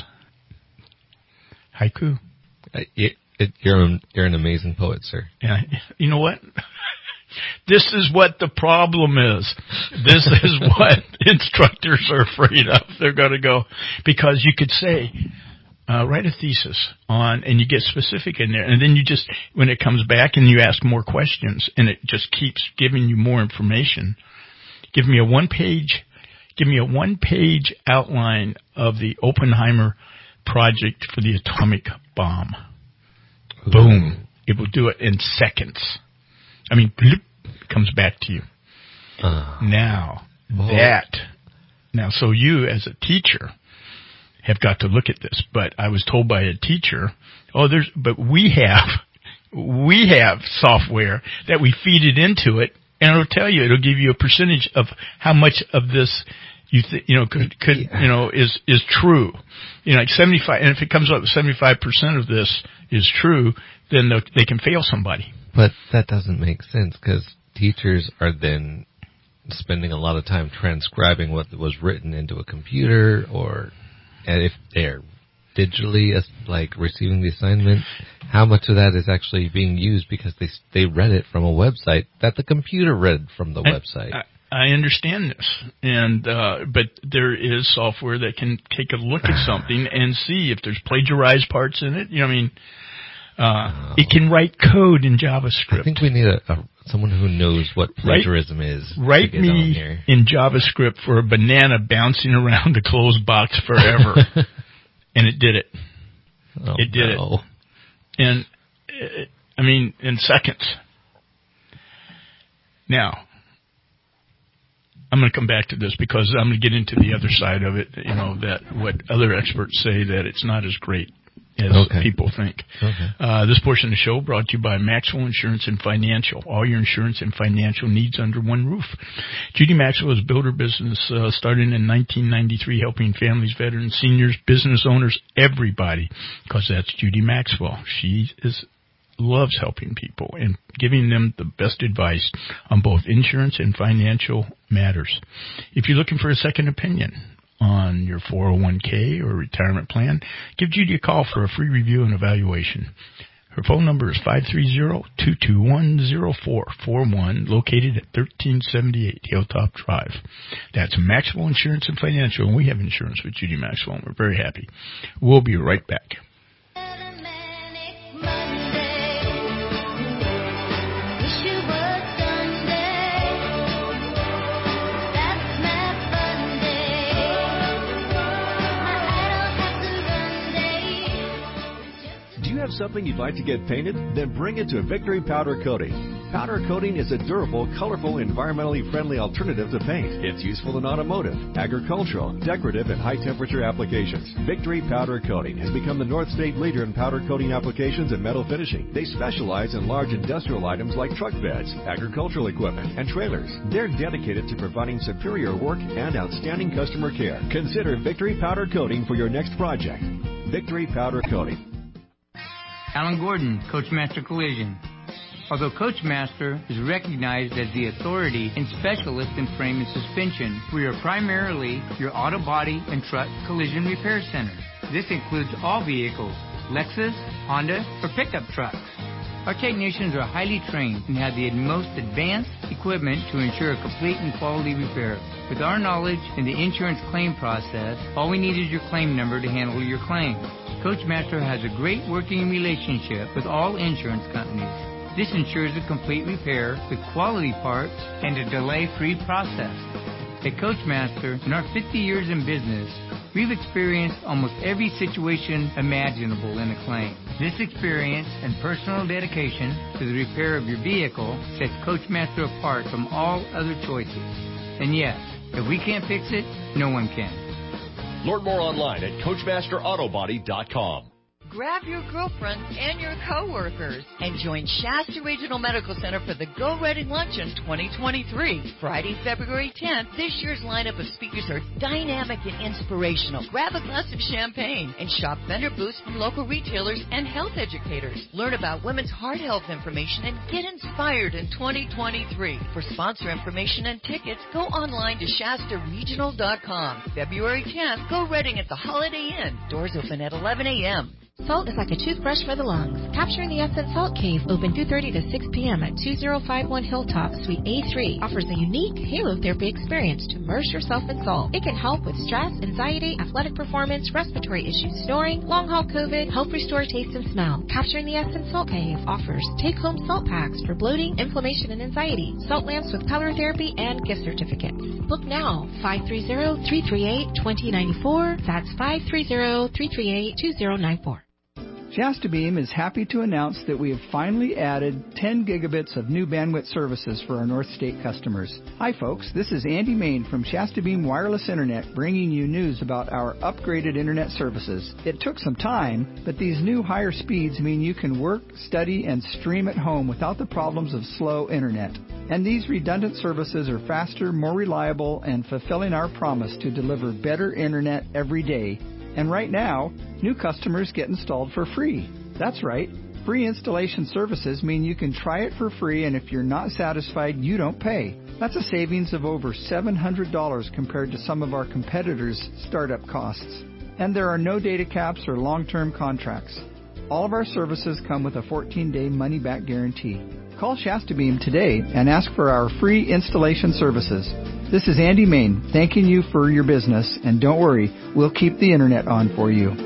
Haiku. Uh, it, it, you're, an, you're an amazing poet, sir. Yeah. You know what? This is what the problem is. This is what instructors are afraid of. They're going to go, because you could say, uh, write a thesis on, and you get specific in there, and then you just, when it comes back and you ask more questions, and it just keeps giving you more information. Give me a one page, give me a one page outline of the Oppenheimer project for the atomic bomb. Ooh. Boom. It will do it in seconds. I mean, bloop, it comes back to you. Uh, Now, oh. that, now, so you as a teacher have got to look at this, but I was told by a teacher, oh, there's, but we have, we have software that we feed it into it, and it'll tell you, it'll give you a percentage of how much of this you th- you know could could yeah. you know is is true. You know, like seventy-five, and if it comes up with seventy-five percent of this is true, then they can fail somebody. But that doesn't make sense because teachers are then spending a lot of time transcribing what was written into a computer, or and if they're digitally like receiving the assignment, how much of that is actually being used because they they read it from a website that the computer read from the I, website. I, I understand this, and uh, but there is software that can take a look at something and see if there's plagiarized parts in it. You know, I mean, uh, oh. it can write code in JavaScript. I think we need a, a someone who knows what plagiarism write, is. Write to get me on here. in JavaScript for a banana bouncing around a closed box forever, and it did it. Oh, it did no. it, and it, I mean, in seconds. Now, I'm going to come back to this because I'm going to get into the other side of it, you know, that what other experts say that it's not as great as okay. people think. Okay. Uh, this portion of the show brought to you by Maxwell Insurance and Financial. All your insurance and financial needs under one roof. Judy Maxwell is a builder business uh, started in nineteen ninety-three, helping families, veterans, seniors, business owners, everybody, because that's Judy Maxwell. She is loves helping people and giving them the best advice on both insurance and financial matters. If you're looking for a second opinion on your four oh one k or retirement plan, give Judy a call for a free review and evaluation. Her phone number is five three zero, two two one, zero four four one, located at thirteen seventy-eight Hilltop Drive. That's Maxwell Insurance and Financial, and we have insurance with Judy Maxwell, and we're very happy. We'll be right back. Have something you'd like to get painted? Then bring it to Victory Powder Coating. Powder coating is a durable, colorful, environmentally friendly alternative to paint. It's useful in automotive, agricultural, decorative, and high-temperature applications. Victory Powder Coating has become the North State leader in powder coating applications and metal finishing. They specialize in large industrial items like truck beds, agricultural equipment, and trailers. They're dedicated to providing superior work and outstanding customer care. Consider Victory Powder Coating for your next project. Victory Powder Coating. Alan Gordon, Coachmaster Collision. Although Coachmaster is recognized as the authority and specialist in frame and suspension, we are primarily your auto body and truck collision repair center. This includes all vehicles, Lexus, Honda, or pickup trucks. Our technicians are highly trained and have the most advanced equipment to ensure a complete and quality repair. With our knowledge in the insurance claim process, all we need is your claim number to handle your claim. Coachmaster has a great working relationship with all insurance companies. This ensures a complete repair with quality parts and a delay-free process. At Coachmaster, in our fifty years in business, we've experienced almost every situation imaginable in a claim. This experience and personal dedication to the repair of your vehicle sets Coachmaster apart from all other choices. And yes, if we can't fix it, no one can. Learn more online at Coachmaster Auto Body dot com. Grab your girlfriends and your coworkers and join Shasta Regional Medical Center for the Go Reading Luncheon twenty twenty-three. Friday, February tenth, this year's lineup of speakers are dynamic and inspirational. Grab a glass of champagne and shop vendor booths from local retailers and health educators. Learn about women's heart health information and get inspired in twenty twenty-three. For sponsor information and tickets, go online to Shasta Regional dot com. February tenth, Go Reading at the Holiday Inn. Doors open at eleven a.m. Salt is like a toothbrush for the lungs. Capturing the Essence Salt Cave, open two thirty to six p.m. at two oh five one Hilltop, Suite A three, offers a unique halotherapy experience to immerse yourself in salt. It can help with stress, anxiety, athletic performance, respiratory issues, snoring, long-haul COVID, help restore taste and smell. Capturing the Essence Salt Cave offers take-home salt packs for bloating, inflammation, and anxiety, salt lamps with color therapy, and gift certificates. Book now, five three zero, three three eight, two zero nine four. That's five three zero, three three eight, two zero nine four. Shasta Beam is happy to announce that we have finally added ten gigabits of new bandwidth services for our North State customers. Hi folks, this is Andy Main from Shasta Beam Wireless Internet bringing you news about our upgraded internet services. It took some time, but these new higher speeds mean you can work, study, and stream at home without the problems of slow internet. And these redundant services are faster, more reliable, and fulfilling our promise to deliver better internet every day. And right now, new customers get installed for free. That's right. Free installation services mean you can try it for free, and if you're not satisfied, you don't pay. That's a savings of over seven hundred dollars compared to some of our competitors' startup costs. And there are no data caps or long-term contracts. All of our services come with a fourteen-day money-back guarantee. Call Shasta Beam today and ask for our free installation services. This is Andy Main thanking you for your business, and don't worry, we'll keep the internet on for you.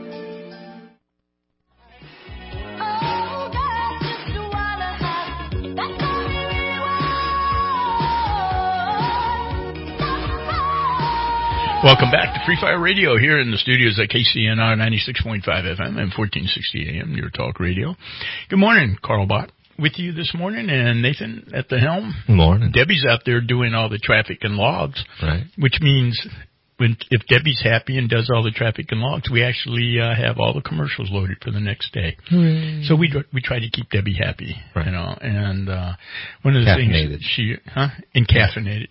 Welcome back to Free Fire Radio here in the studios at K C N R ninety-six point five F M and fourteen sixty A M, your talk radio. Good morning, Carl Bott with you this morning, and Nathan at the helm. Good morning. Debbie's out there doing all the traffic and logs, right? Which means when if Debbie's happy and does all the traffic and logs, we actually uh, have all the commercials loaded for the next day. Hooray. So we we try to keep Debbie happy, right. you know. And uh, one of the Caffeinated. things she, huh, encaffeinated.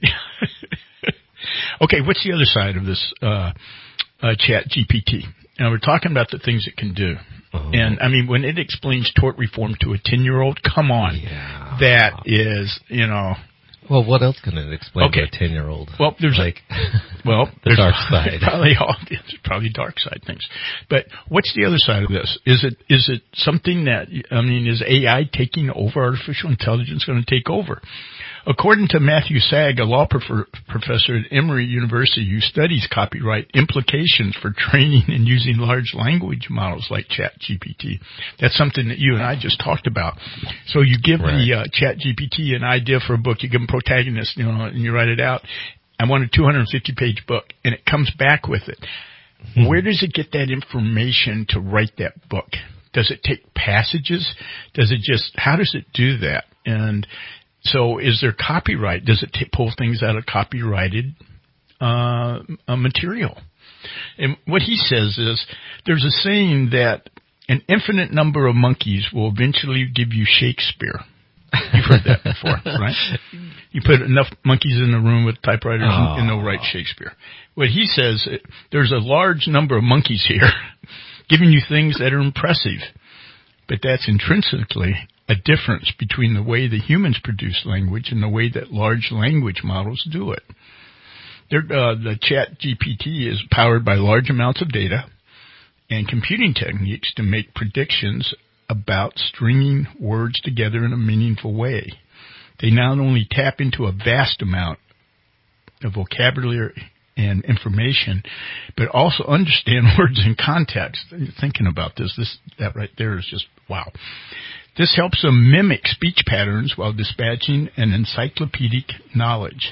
Okay, what's the other side of this uh, uh, Chat G P T? Now, we're talking about the things it can do. Uh-huh. And, I mean, when it explains tort reform to a ten-year-old, come on. Yeah. That is, you know. Well, what else can it explain okay. to a ten-year-old? Well, there's like well, the there's dark side. Probably, all, there's probably dark side things. But what's the other side of this? Is it is it something that, I mean, is A I taking over, artificial intelligence going to take over? According to Matthew Sagg, a law prof- professor at Emory University who studies copyright implications for training and using large language models like ChatGPT, that's something that you and I just talked about. So you give right. the uh, ChatGPT an idea for a book, you give them protagonist, you know, and you write it out. I want a two hundred fifty page book, and it comes back with it. Mm-hmm. Where does it get that information to write that book? Does it take passages? Does it just, how does it do that? And so is there copyright? Does it t- pull things out of copyrighted uh, uh, material? And what he says is there's a saying that an infinite number of monkeys will eventually give you Shakespeare. You've heard that before, right? You put enough monkeys in a room with typewriters oh. and they'll write Shakespeare. What he says, there's a large number of monkeys here giving you things that are impressive, but that's intrinsically a difference between the way the humans produce language and the way that large language models do it. Uh, the Chat G P T is powered by large amounts of data and computing techniques to make predictions about stringing words together in a meaningful way. They not only tap into a vast amount of vocabulary and information, but also understand words in context. Thinking about this, this that right there is just wow. This helps them mimic speech patterns while dispatching an encyclopedic knowledge.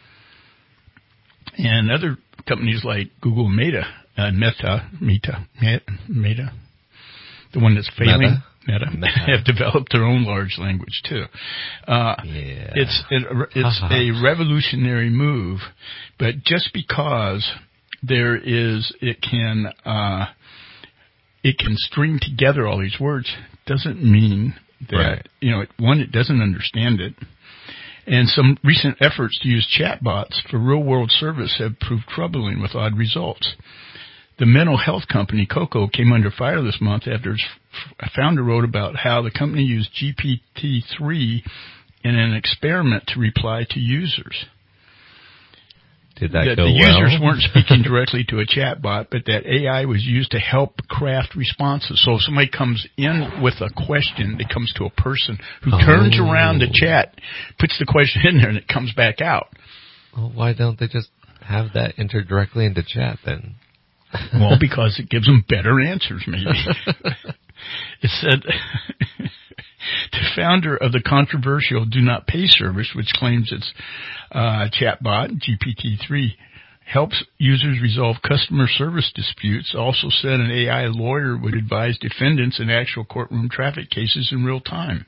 And other companies like Google Meta, uh, Meta, Meta, Meta, the one that's failing, Meta, Meta, Meta. have developed their own large language too. Uh, yeah. It's it, it's a revolutionary move, but just because there is, it can uh, it can string together all these words doesn't mean that, right. you know, one, it doesn't understand it. And some recent efforts to use chatbots for real-world service have proved troubling with odd results. The mental health company Coco came under fire this month after its founder wrote about how the company used G P T three in an experiment to reply to users. Did that, that go the well? users weren't speaking directly to a chatbot, but that A I was used to help craft responses. So if somebody comes in with a question, it comes to a person who oh. turns around the chat, puts the question in there, and it comes back out. Well, why don't they just have that enter directly into chat then? Well, because it gives them better answers, maybe. It said... The founder of the controversial Do Not Pay service, which claims its uh, chatbot, G P T three, helps users resolve customer service disputes, also said an A I lawyer would advise defendants in actual courtroom traffic cases in real time.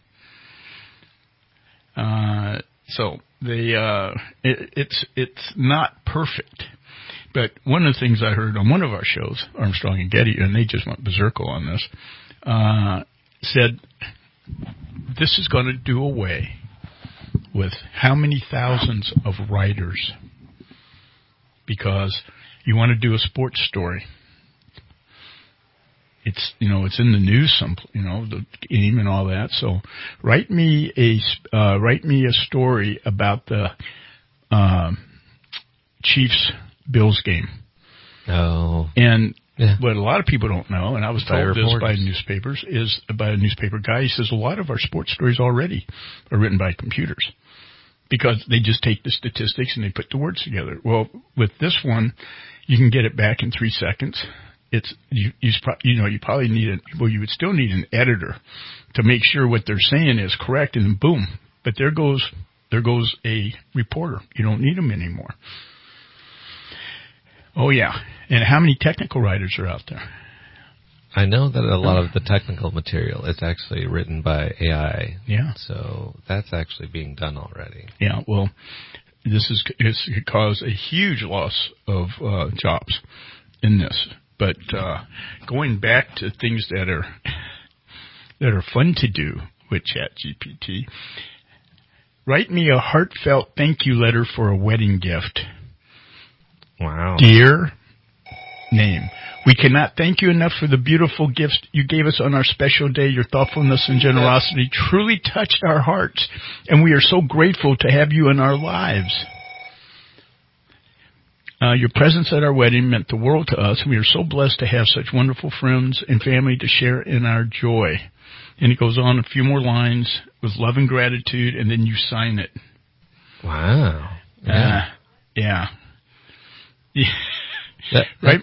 Uh, so they, uh, it, it's it's not perfect. But one of the things I heard on one of our shows, Armstrong and Getty, and they just went berserko on this, uh, said... this is going to do away with how many thousands of writers because you want to do a sports story. It's, you know, it's in the news, some, you know, the game and all that. So write me a, uh, write me a story about the, um, Chiefs Bills game. Oh. And yeah. what a lot of people don't know, and I was told by this reporters. by newspapers, is by a newspaper guy. He says a lot of our sports stories already are written by computers because they just take the statistics and they put the words together. Well, with this one, you can get it back in three seconds. It's you, you, you know, you probably need a, well, you would still need an editor to make sure what they're saying is correct, and then boom, but there goes there goes a reporter. You don't need them anymore. Oh yeah, and how many technical writers are out there? I know that a lot of the technical material is actually written by A I. Yeah. So that's actually being done already. Yeah. Well, this is this could cause a huge loss of uh, jobs in this. But uh, going back to things that are that are fun to do with ChatGPT, write me a heartfelt thank you letter for a wedding gift. Wow. Dear name, we cannot thank you enough for the beautiful gifts you gave us on our special day. Your thoughtfulness and generosity truly touched our hearts, and we are so grateful to have you in our lives. Uh, your presence at our wedding meant the world to us, and we are so blessed to have such wonderful friends and family to share in our joy. And it goes on a few more lines with love and gratitude, and then you sign it. Wow. Yeah. Uh, yeah. yeah. That, right?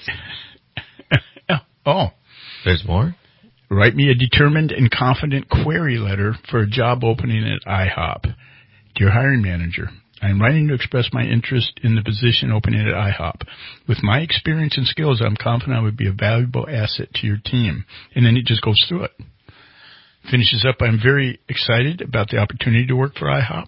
Oh. There's more? Write me a determined and confident query letter for a job opening at IHOP. Dear hiring manager, I am writing to express my interest in the position opening at IHOP. With my experience and skills, I'm confident I would be a valuable asset to your team. And then it just goes through it. Finishes up, I'm very excited about the opportunity to work for IHOP.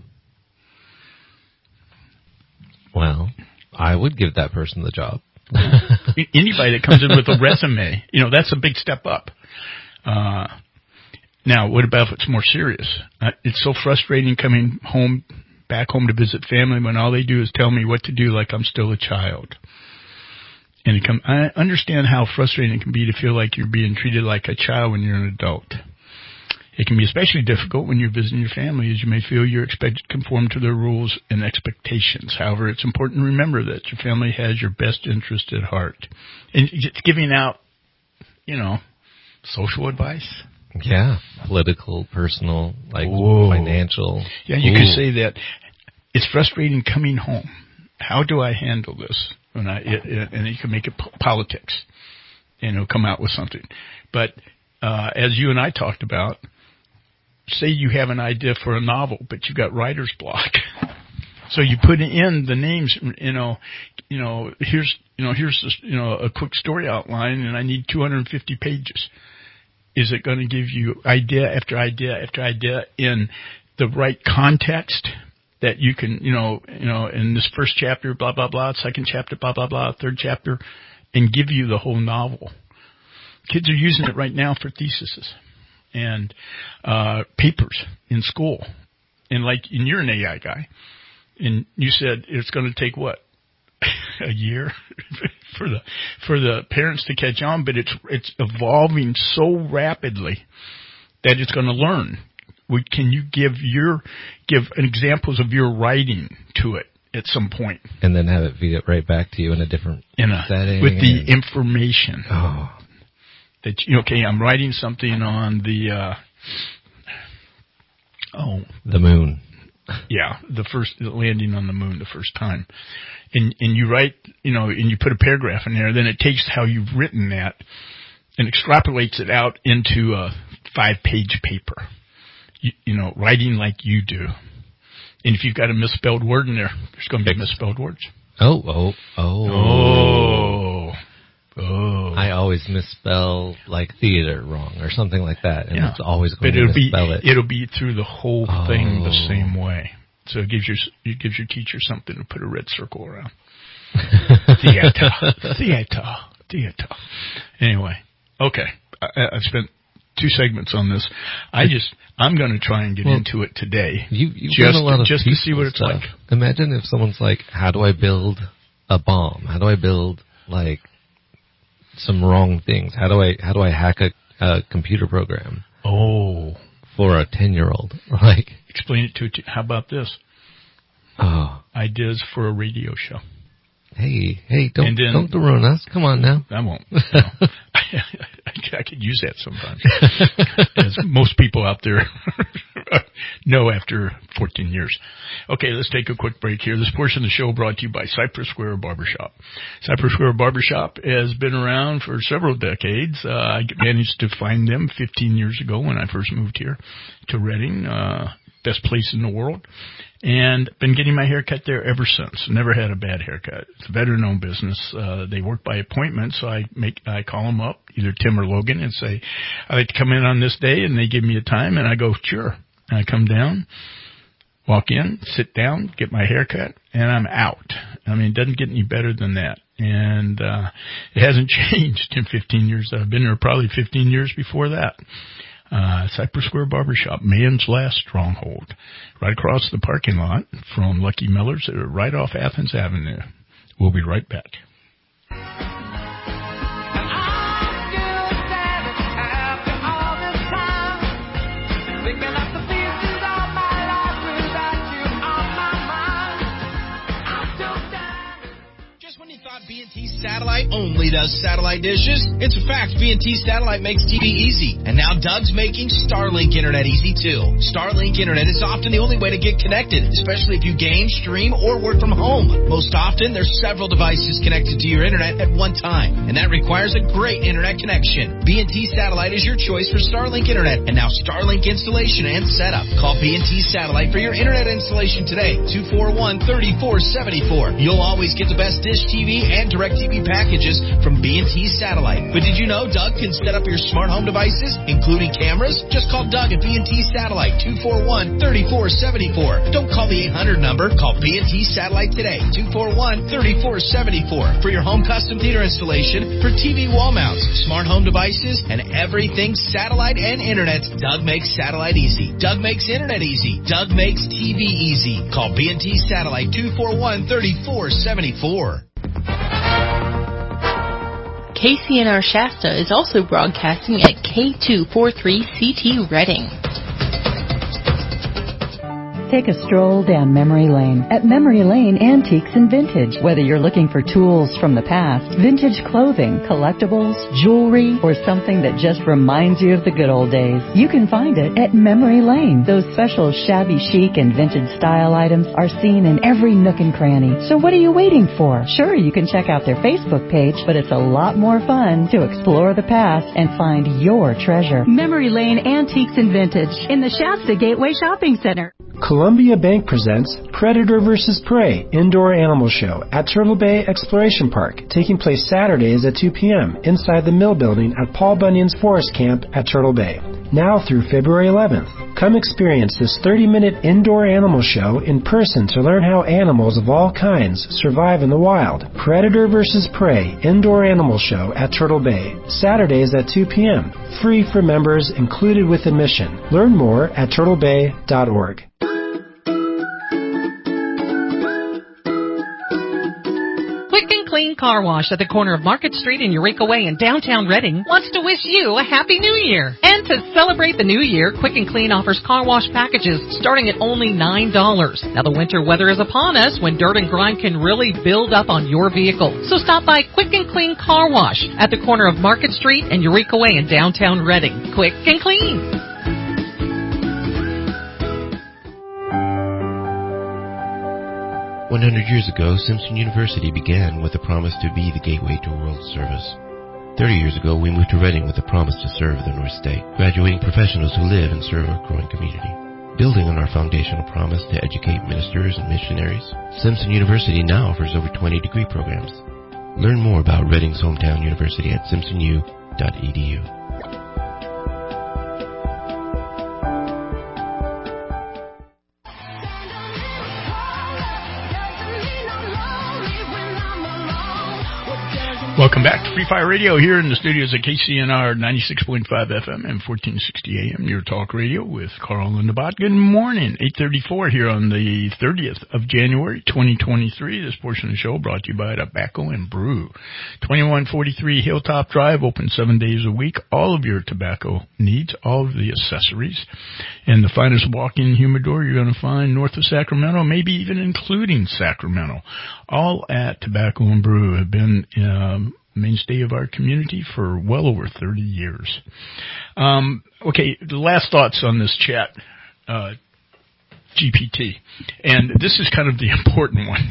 Well, I would give that person the job. Anybody that comes in with a resume, you know, that's a big step up. Uh, now, what about if it's more serious? Uh, it's so frustrating coming home back home to visit family when all they do is tell me what to do like I'm still a child. And it come, I understand how frustrating it can be to feel like you're being treated like a child when you're an adult. It can be especially difficult when you're visiting your family, as you may feel you're expected to conform to their rules and expectations. However, it's important to remember that your family has your best interest at heart. And it's giving out, you know, social advice. Yeah, political, personal, like Whoa. financial. Yeah, you Ooh. could say that it's frustrating coming home. How do I handle this? When I it, it, and you can make it po- politics, and it'll come out with something. But uh, as you and I talked about, say you have an idea for a novel, but you've got writer's block. So you put in the names, you know, you know, here's, you know, here's, this, you know, a quick story outline, and I need two hundred fifty pages. Is it going to give you idea after idea after idea in the right context that you can, you know, you know, in this first chapter, blah, blah, blah, second chapter, blah, blah, blah, third chapter, and give you the whole novel? Kids are using it right now for theses and uh, papers in school. And like, and you're an A I guy, and you said it's going to take what? A year for the for the parents to catch on, but it's it's evolving so rapidly that it's going to learn. Can you give your give examples of your writing to it at some point, and then have it feed it right back to you in a different in a, setting with the and... information? Oh, that you, okay, I'm writing something on the uh, oh the moon. Yeah, the first landing on the moon the first time. And and you write, you know, and you put a paragraph in there, then it takes how you've written that and extrapolates it out into a five-page paper. You, you know, writing like you do. And if you've got a misspelled word in there, there's going to be misspelled words. Oh, oh, oh. Oh. Oh. I always misspell like theater wrong or something like that, and yeah. it's always going but to it'll misspell be, it. It'll be through the whole oh. thing the same way. So it gives your it gives your teacher something to put a red circle around. Theater, theater, theater. Anyway, okay. I, I spent two segments on this. I just, I'm going to try and get well, into it today. You, you've just, done a lot of just to see what it's stuff. like. Imagine if someone's like, how do I build a bomb? How do I build, like, some wrong things? How do I, how do I hack a, a computer program? Oh. For a ten-year-old. Like, explain it to, how about this? Oh. Ideas for a radio show. Hey, hey, don't then, don't ruin us. Come on now. I won't. No. I, I could use that sometimes. As most people out there know after fourteen years. Okay, let's take a quick break here. This portion of the show brought to you by Cypress Square Barbershop. Cypress Square Barbershop has been around for several decades. Uh, I managed to find them fifteen years ago when I first moved here to Reading. Uh, best place in the world. And been getting my hair cut there ever since. Never had a bad haircut. It's a veteran-owned business. Uh, they work by appointment, so I make I call them up, either Tim or Logan, and say, I'd like to come in on this day, and they give me a time, and I go, sure. And I come down, walk in, sit down, get my hair cut, and I'm out. I mean, it doesn't get any better than that. And uh, it hasn't changed in fifteen years that I've been there, probably fifteen years before that. Uh, Cypress Square Barbershop, man's last stronghold, right across the parking lot from Lucky Miller's, right off Athens Avenue. We'll be right back. B and T Satellite only does satellite dishes. It's a fact, B and T Satellite makes T V easy. And now Doug's making Starlink Internet easy too. Starlink Internet is often the only way to get connected, especially if you game, stream, or work from home. Most often, there's several devices connected to your internet at one time, and that requires a great internet connection. B and T Satellite is your choice for Starlink Internet, and now Starlink installation and setup. Call B and T Satellite for your internet installation today, two four one, three four seven four. You'll always get the best dish T V and DirecTV packages from B and T Satellite. But did you know Doug can set up your smart home devices, including cameras? Just call Doug at B and T Satellite, two four one, three four seven four. Don't call the eight hundred number. Call B and T Satellite today, two four one, three four seven four. For your home custom theater installation, for T V wall mounts, smart home devices, and everything satellite and internet, Doug makes satellite easy. Doug makes internet easy. Doug makes T V easy. Call B and T Satellite, two four one, three four seven four. K C N R Shasta is also broadcasting at K two forty-three C T Reading. Take a stroll down memory lane at Memory Lane Antiques and Vintage. Whether you're looking for tools from the past, vintage clothing, collectibles, jewelry, or something that just reminds you of the good old days, you can find it at Memory Lane. Those special shabby chic and vintage style items are seen in every nook and cranny. So what are you waiting for? Sure, you can check out their Facebook page, but it's a lot more fun to explore the past and find your treasure. Memory Lane Antiques and Vintage in the Shasta Gateway Shopping Center. Columbia Bank presents Predator versus. Prey Indoor Animal Show at Turtle Bay Exploration Park, taking place Saturdays at two p.m. inside the Mill Building at Paul Bunyan's Forest Camp at Turtle Bay. Now through February eleventh. Come experience this thirty-minute indoor animal show in person to learn how animals of all kinds survive in the wild. Predator versus. Prey Indoor Animal Show at Turtle Bay, Saturdays at two p.m. Free for members, included with admission. Learn more at turtle bay dot org. Quick and Clean Car Wash at the corner of Market Street and Eureka Way in downtown Reading wants to wish you a Happy New Year. And to celebrate the new year, Quick and Clean offers car wash packages starting at only nine dollars. Now the winter weather is upon us when dirt and grime can really build up on your vehicle. So stop by Quick and Clean Car Wash at the corner of Market Street and Eureka Way in downtown Reading. Quick and Clean. one hundred years ago, Simpson University began with a promise to be the gateway to world service. thirty years ago, we moved to Reading with a promise to serve the North State, graduating professionals who live and serve our growing community. Building on our foundational promise to educate ministers and missionaries, Simpson University now offers over twenty degree programs. Learn more about Reading's hometown university at simpson u dot e d u. Welcome back to Free Fire Radio here in the studios at K C N R ninety-six point five F M and fourteen sixty A M, your talk radio with Carl and the Bot. Good morning. eight thirty-four here on the thirtieth of January, twenty twenty-three. This portion of the show brought to you by Tobacco and Brew. twenty-one forty-three Hilltop Drive, open seven days a week. All of your tobacco needs, all of the accessories, and the finest walk-in humidor you're going to find north of Sacramento, maybe even including Sacramento. All at Tobacco and Brew have been um, mainstay of our community for well over thirty years. Um, okay, the last thoughts on this chat, uh, G P T. And this is kind of the important one.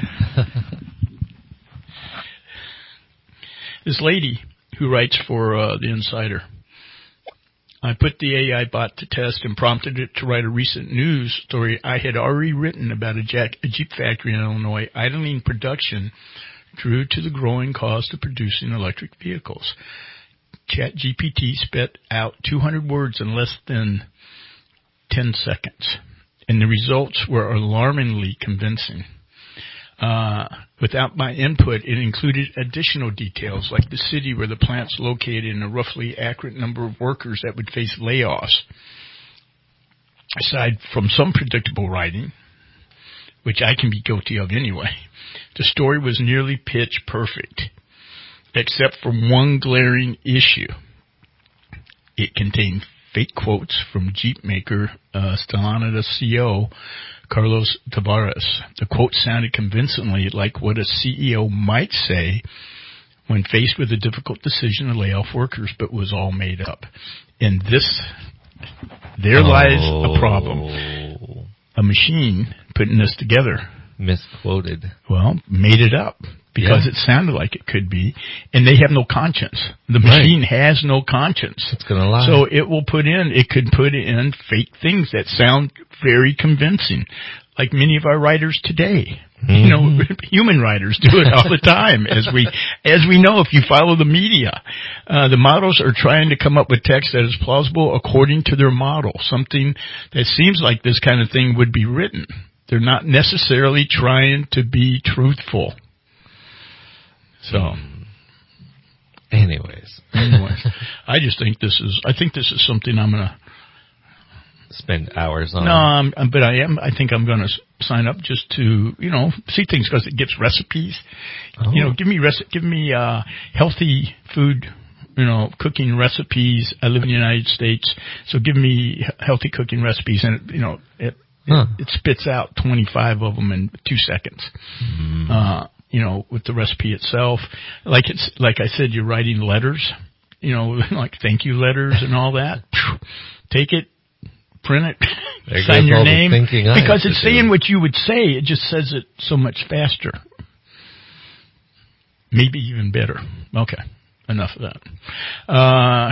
This lady who writes for uh, The Insider, I put the A I bot to test and prompted it to write a recent news story I had already written about a, jack, a Jeep factory in Illinois idling production due to the growing cost of producing electric vehicles. ChatGPT spit out two hundred words in less than ten seconds, and the results were alarmingly convincing. Uh, without my input, it included additional details like the city where the plant's located and a roughly accurate number of workers that would face layoffs. Aside from some predictable writing, which I can be guilty of anyway, the story was nearly pitch perfect, except for one glaring issue. It contained fake quotes from Jeep maker uh, Stellantis C E O Carlos Tavares. The quote sounded convincingly like what a C E O might say when faced with a difficult decision to lay off workers, but was all made up. And this, there oh. lies a problem. A machine putting this together. Misquoted. Well, made it up because yeah. it sounded like it could be, and they have no conscience. The machine right. has no conscience. It's going to lie. So it will put in, it could put in fake things that sound very convincing, like many of our writers today. Mm-hmm. You know, human writers do it all the time, as we as we know if you follow the media. Uh, the models are trying to come up with text that is plausible according to their model, something that seems like this kind of thing would be written. They're not necessarily trying to be truthful. So, anyways, anyways, I just think this is. I think this is something I'm gonna spend hours on. No, I'm, I'm, but I am. I think I'm gonna sign up just to, you know, see things because it gives recipes. Oh. You know, give me reci- give me uh, healthy food. You know, cooking recipes. I live in the United States, so give me healthy cooking recipes, and you know, it huh. it, it spits out twenty-five of them in two seconds. Mm. Uh, you know, with the recipe itself. Like it's, like I said, you're writing letters, you know, like thank you letters and all that. Take it, print it, there sign your name. Because it's saying do. what you would say, it just says it so much faster. Maybe even better. Okay, enough of that. Uh,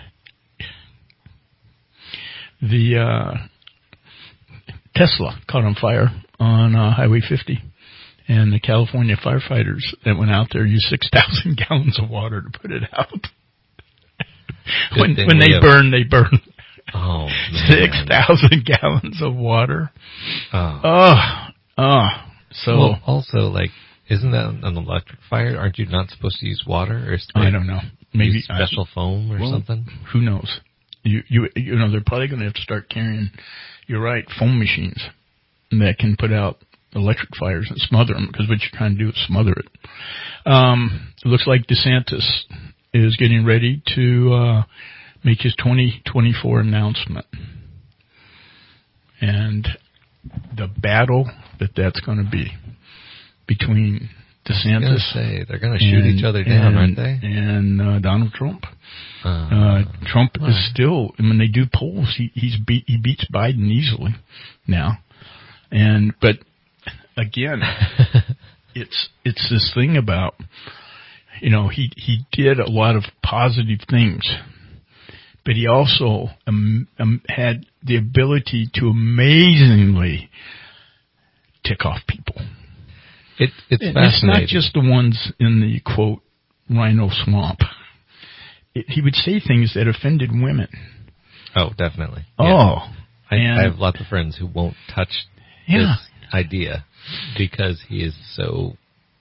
the, uh, Tesla caught on fire on uh, Highway fifty. And the California firefighters that went out there used six thousand gallons of water to put it out. when when they have... burn, they burn. Oh, six thousand gallons of water. Oh. Oh. Oh. So. Well, also, like, isn't that an electric fire? Aren't you not supposed to use water? Or I don't know. Maybe special I, foam or well, something? Who knows? You, you, you know, they're probably going to have to start carrying, you're right, foam machines that can put out electric fires and smother them, because what you're trying to do is smother it. Um, it looks like DeSantis is getting ready to uh, make his twenty twenty-four announcement. And the battle that that's going to be between DeSantis. I was say, they're going to shoot and, each other down, and, aren't they? And uh, Donald Trump. Uh, uh, Trump right. is still, when they do polls, he, he's beat, he beats Biden easily now. And, but, again, it's it's this thing about, you know, he he did a lot of positive things, but he also um, um, had the ability to amazingly tick off people. It, it's and fascinating. It's not just the ones in the, quote, rhino swamp. It, he would say things that offended women. Oh, definitely. Oh. Yeah. I, and, I have lots of friends who won't touch yeah. this idea because he is so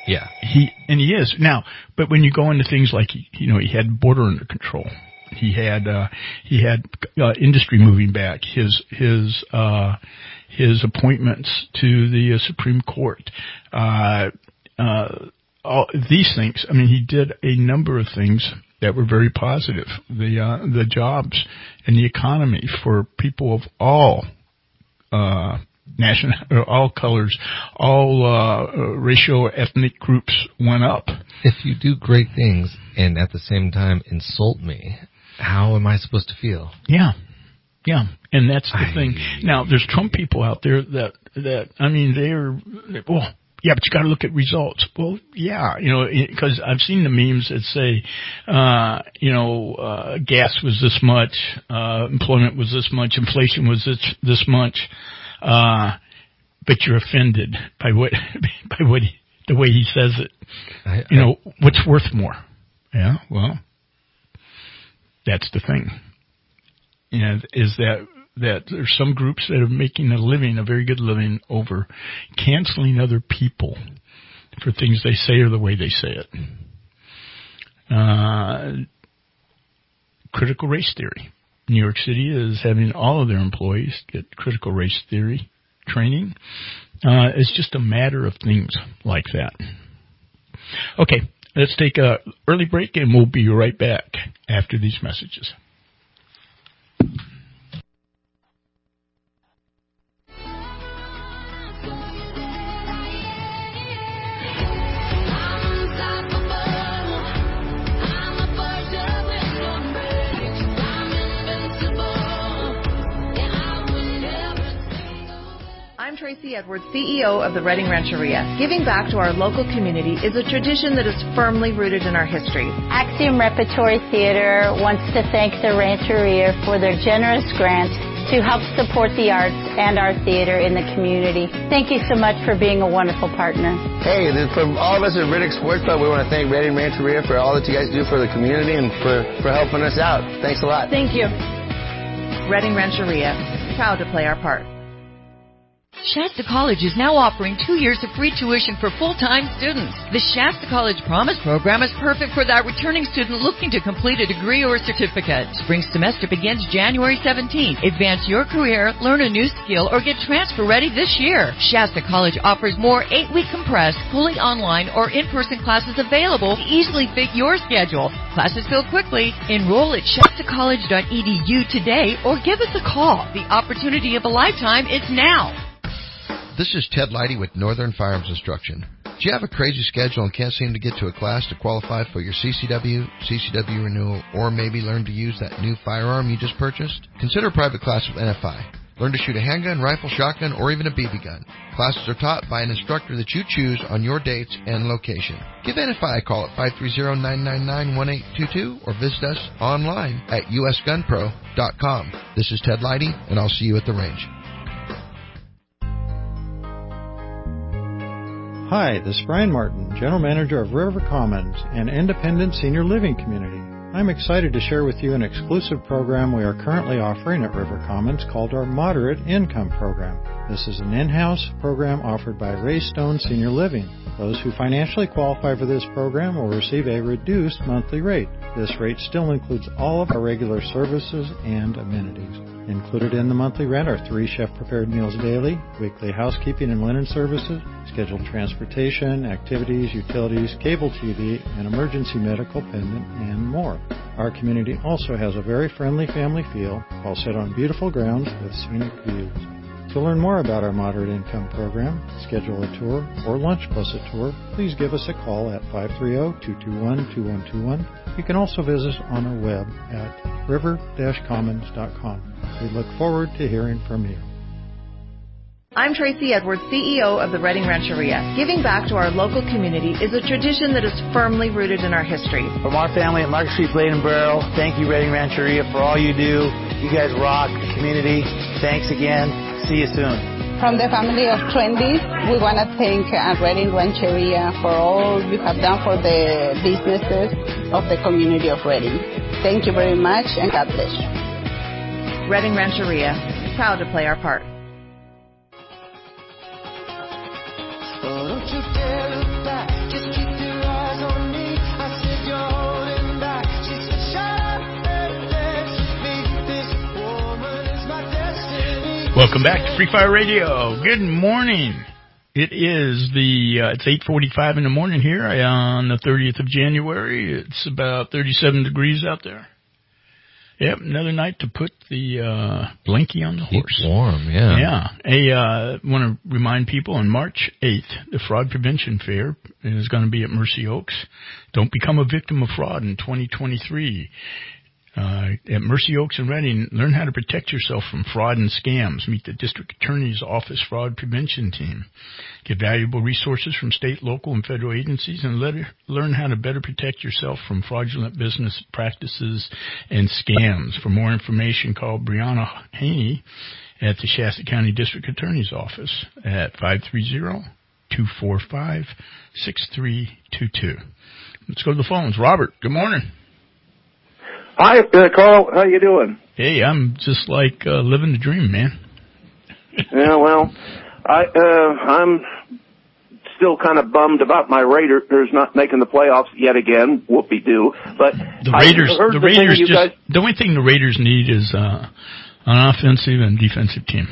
Yeah. He and he is now. But when you go into things like you know, he had border under control. He had uh, he had uh, industry moving back. His his uh, his appointments to the uh, Supreme Court. Uh, uh, all these things. I mean, he did a number of things that were very positive. The uh, the jobs and the economy for people of all. Uh, National, all colors, all uh, racial, ethnic groups went up. If you do great things and at the same time insult me, how am I supposed to feel? Yeah, yeah, and that's the I... thing. Now, there's Trump people out there that that I mean, they're well, yeah, but you got to look at results. Well, yeah, you know, because I've seen the memes that say, uh, you know, uh, gas was this much, uh, employment was this much, inflation was this this much. Uh, but you're offended by what, by what, he, the way he says it. I, you know, I, what's worth more? Yeah, well, that's the thing. And is that, that there's some groups that are making a living, a very good living over canceling other people for things they say or the way they say it. Uh, critical race theory. New York City is having all of their employees get critical race theory training. Uh, it's just a matter of things like that. Okay, let's take a early break and we'll be right back after these messages. I'm Tracy Edwards, C E O of the Reading Rancheria. Giving back to our local community is a tradition that is firmly rooted in our history. Axiom Repertory Theater wants to thank the Rancheria for their generous grant to help support the arts and our theater in the community. Thank you so much for being a wonderful partner. Hey, from all of us at Riddick Sports Club, we want to thank Reading Rancheria for all that you guys do for the community and for, for helping us out. Thanks a lot. Thank you. Reading Rancheria, proud to play our part. Shasta College is now offering two years of free tuition for full-time students. The Shasta College Promise Program is perfect for that returning student looking to complete a degree or certificate. Spring semester begins January seventeenth. Advance your career, learn a new skill, or get transfer ready this year. Shasta College offers more eight-week compressed, fully online, or in-person classes available to easily fit your schedule. Classes fill quickly. Enroll at shasta college dot e d u today or give us a call. The opportunity of a lifetime is now. This is Ted Leidy with Northern Firearms Instruction. Do you have a crazy schedule and can't seem to get to a class to qualify for your C C W, C C W renewal, or maybe learn to use that new firearm you just purchased? Consider a private class with N F I. Learn to shoot a handgun, rifle, shotgun, or even a B B gun. Classes are taught by an instructor that you choose on your dates and location. Give N F I a call at five three zero, nine nine nine, one eight two two or visit us online at u s gun pro dot com. This is Ted Leidy, and I'll see you at the range. Hi, this is Brian Martin, General Manager of River Commons, an independent senior living community. I'm excited to share with you an exclusive program we are currently offering at River Commons called our Moderate Income Program. This is an in-house program offered by Ray Stone Senior Living. Those who financially qualify for this program will receive a reduced monthly rate. This rate still includes all of our regular services and amenities. Included in the monthly rent are three chef-prepared meals daily, weekly housekeeping and linen services, scheduled transportation, activities, utilities, cable T V, and emergency medical pendant, and more. Our community also has a very friendly family feel, while set on beautiful grounds with scenic views. To learn more about our Moderate Income Program, schedule a tour, or lunch plus a tour, please give us a call at five three zero, two two one, two one two one. You can also visit us on our web at river dash commons dot com. We look forward to hearing from you. I'm Tracy Edwards, C E O of the Reading Rancheria. Giving back to our local community is a tradition that is firmly rooted in our history. From our family at Market Street Blade and Barrel, thank you, Reading Rancheria, for all you do. You guys rock the community. Thanks again. See you soon. From the family of Trendy, we want to thank uh, Reading Rancheria for all you have done for the businesses of the community of Reading. Thank you very much, and God bless you. Reading Rancheria, proud to play our part. Oh, don't you dare look back, just Welcome back to Free Fire Radio. Good morning. It is the, uh, it's eight forty-five in the morning here on the thirtieth of January. It's about thirty-seven degrees out there. Yep, another night to put the, uh, blankie on the Keep horse. warm, yeah. Yeah. I, uh, want to remind people on March eighth, the Fraud Prevention Fair is going to be at Mercy Oaks. Don't become a victim of fraud in twenty twenty-three. Uh, at Mercy Oaks and Reading, learn how to protect yourself from fraud and scams. Meet the District Attorney's Office Fraud Prevention Team. Get valuable resources from state, local, and federal agencies, and let, learn how to better protect yourself from fraudulent business practices and scams. For more information, call Brianna Haney at the Shasta County District Attorney's Office at five three zero, two four five, six three two two. Let's go to the phones. Robert, good morning. Hi, uh, Carl. How you doing? Hey, I'm just like uh, living the dream, man. Yeah, well, I uh, I'm still kind of bummed about my Raiders not making the playoffs yet again. Whoopie-doo. But the Raiders, I heard the the Raiders you just guys... the only thing the Raiders need is uh, an offensive and defensive team.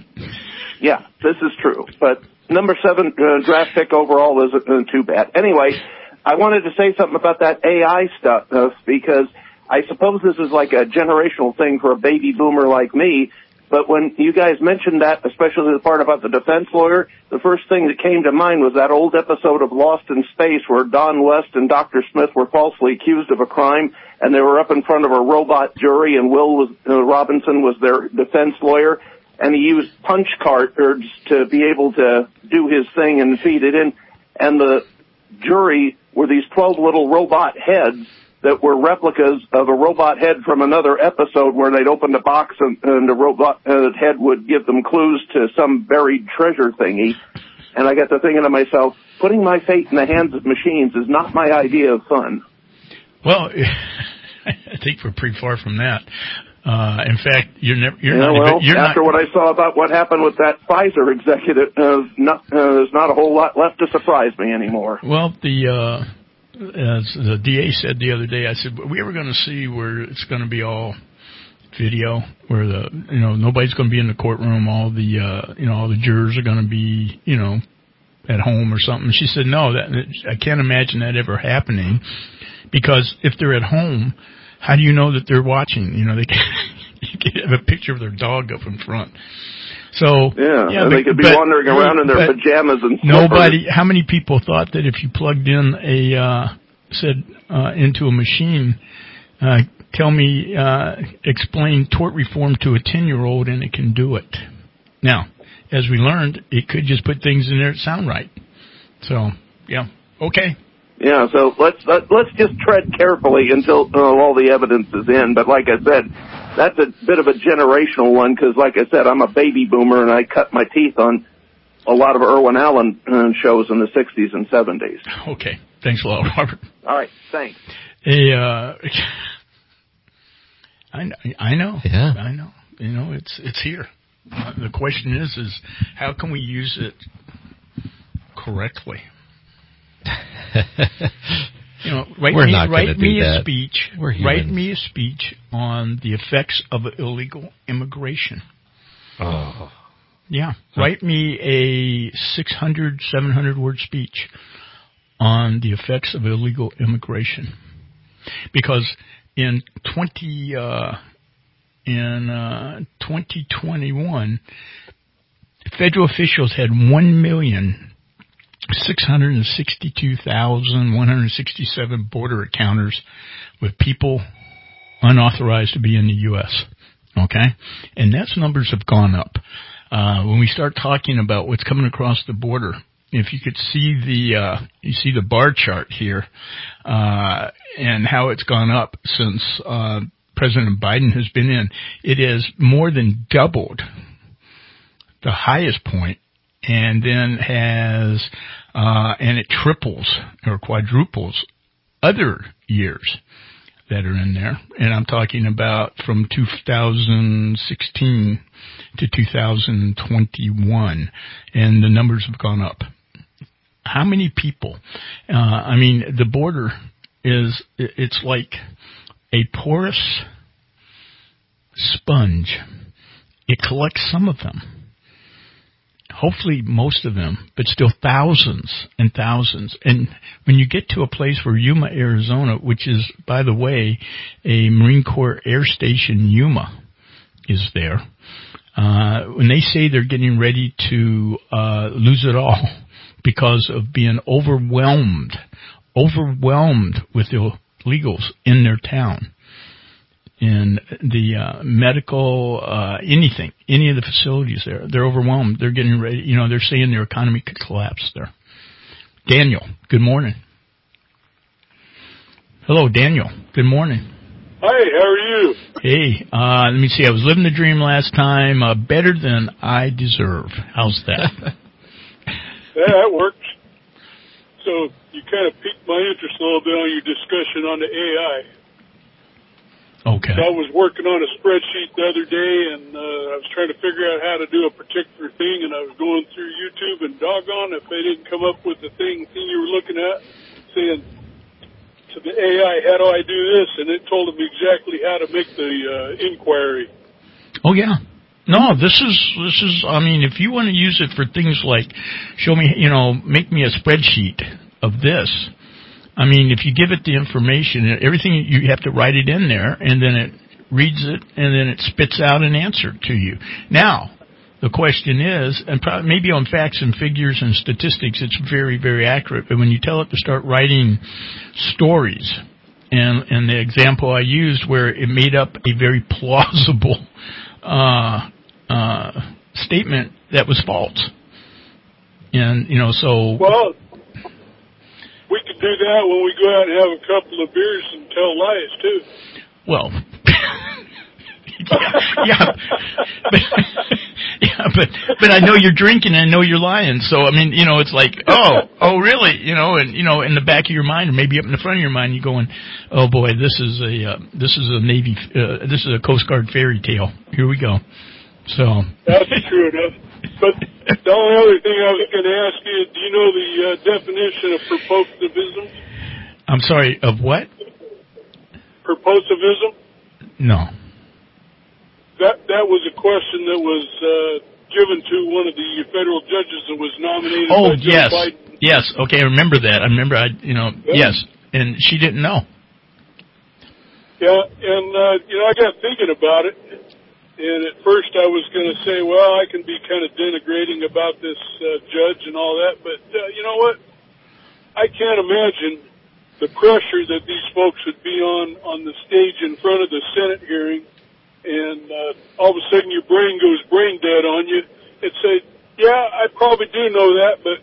Yeah, this is true. But number seven uh, draft pick overall isn't uh, too bad. Anyway, I wanted to say something about that A I stuff uh, because I suppose this is like a generational thing for a baby boomer like me, but when you guys mentioned that, especially the part about the defense lawyer, the first thing that came to mind was that old episode of Lost in Space where Don West and Doctor Smith were falsely accused of a crime, and they were up in front of a robot jury, and Will was, uh, Robinson was their defense lawyer, and he used punch cards to be able to do his thing and feed it in, and the jury were these twelve little robot heads that were replicas of a robot head from another episode where they'd open the box and, and the robot uh, head would give them clues to some buried treasure thingy. And I got to thinking to myself, putting my fate in the hands of machines is not my idea of fun. Well, I think we're pretty far from that. Uh, in fact, you're never, you're yeah, not, well, you're after not, what I saw about what happened with that Pfizer executive, uh, not, uh, there's not a whole lot left to surprise me anymore. Well, the, uh, as the D A said the other day, I said, are we ever going to see where it's going to be all video, where the, you know, nobody's going to be in the courtroom, all the, uh, you know, all the jurors are going to be, you know, at home or something? She said, no, that, I can't imagine that ever happening, because if they're at home, how do you know that they're watching? You know, they can, you can have a picture of their dog up in front. So yeah, yeah and but, they could be but, wandering around in their pajamas and nobody. slippers. How many people thought that if you plugged in a uh, said uh, into a machine, uh, tell me, uh, explain tort reform to a ten-year-old, and it can do it? Now, as we learned, it could just put things in there that sound right. So yeah, okay. Yeah, so let's let, let's just tread carefully until uh, all the evidence is in. But like I said, that's a bit of a generational one because, like I said, I'm a baby boomer and I cut my teeth on a lot of Irwin Allen uh, shows in the sixties and seventies. Okay, thanks a lot, Robert. All right, thanks. Hey, uh, I I know, yeah, I know. You know, it's it's here. Uh, the question is, is how can we use it correctly? You know, write We're me, not write do me that. a speech. We're write me a speech on the effects of illegal immigration. Oh, yeah. Huh. Write me a six hundred, seven hundred word speech on the effects of illegal immigration, because in twenty uh, in uh, twenty twenty-one, federal officials had one million. six hundred sixty-two thousand one hundred sixty-seven border encounters with people unauthorized to be in the U S Okay? And that's numbers have gone up. Uh, when we start talking about what's coming across the border, if you could see the, uh, you see the bar chart here, uh, and how it's gone up since, uh, President Biden has been in, it has more than doubled the highest point, and then has, uh, and it triples or quadruples other years that are in there. And I'm talking about from two thousand sixteen to two thousand twenty-one, and the numbers have gone up. How many people? Uh, I mean, the border is, it's like a porous sponge. It collects some of them. Hopefully most of them, but still thousands and thousands. And when you get to a place where Yuma, Arizona, which is, by the way, a Marine Corps Air Station, Yuma is there, uh, when they say they're getting ready to uh, lose it all because of being overwhelmed, overwhelmed with illegals in their town, in the uh, medical, uh, anything, any of the facilities there. They're overwhelmed. They're getting ready. You know, they're saying their economy could collapse there. Daniel, good morning. Hello, Daniel. Good morning. Hi, how are you? Hey, uh, let me see. I was living the dream last time. Uh, better than I deserve. How's that? Yeah, that works. So you kind of piqued my interest a little bit on your discussion on the A I. Okay. So I was working on a spreadsheet the other day, and uh, I was trying to figure out how to do a particular thing, and I was going through YouTube, and doggone if they didn't come up with the thing, thing you were looking at, saying to the A I, how do I do this? And it told them exactly how to make the uh, inquiry. Oh, yeah. No, this is, this is, I mean, if you want to use it for things like, show me, you know, make me a spreadsheet of this. I mean, if you give it the information, everything, you have to write it in there, and then it reads it, and then it spits out an answer to you. Now, the question is, and probably maybe on facts and figures and statistics, it's very, very accurate, but when you tell it to start writing stories, and, and the example I used where it made up a very plausible uh, uh, statement that was false. And, you know, so... Well, we could do that when we go out and have a couple of beers and tell lies, too. Well, yeah, yeah, but, yeah, but but I know you're drinking and I know you're lying. So I mean, you know, it's like, oh, oh, really? You know, and you know, in the back of your mind, or maybe up in the front of your mind, you're going, oh boy, this is a uh, this is a Navy, uh, this is a Coast Guard fairy tale. Here we go. So that's true enough. But the only other thing I was going to ask you, do you know the uh, definition of purposivism? I'm sorry, of what? Purposivism? No. That that was a question that was uh, given to one of the federal judges that was nominated oh, by Joe yes. Biden. Yes, okay, I remember that. I remember, I, you know, yeah. yes, and she didn't know. Yeah, and, uh, you know, I got thinking about it. And at first I was going to say, well, I can be kind of denigrating about this uh, judge and all that, but uh, you know what? I can't imagine the pressure that these folks would be on on the stage in front of the Senate hearing, and uh, all of a sudden your brain goes brain dead on you and say, yeah, I probably do know that, but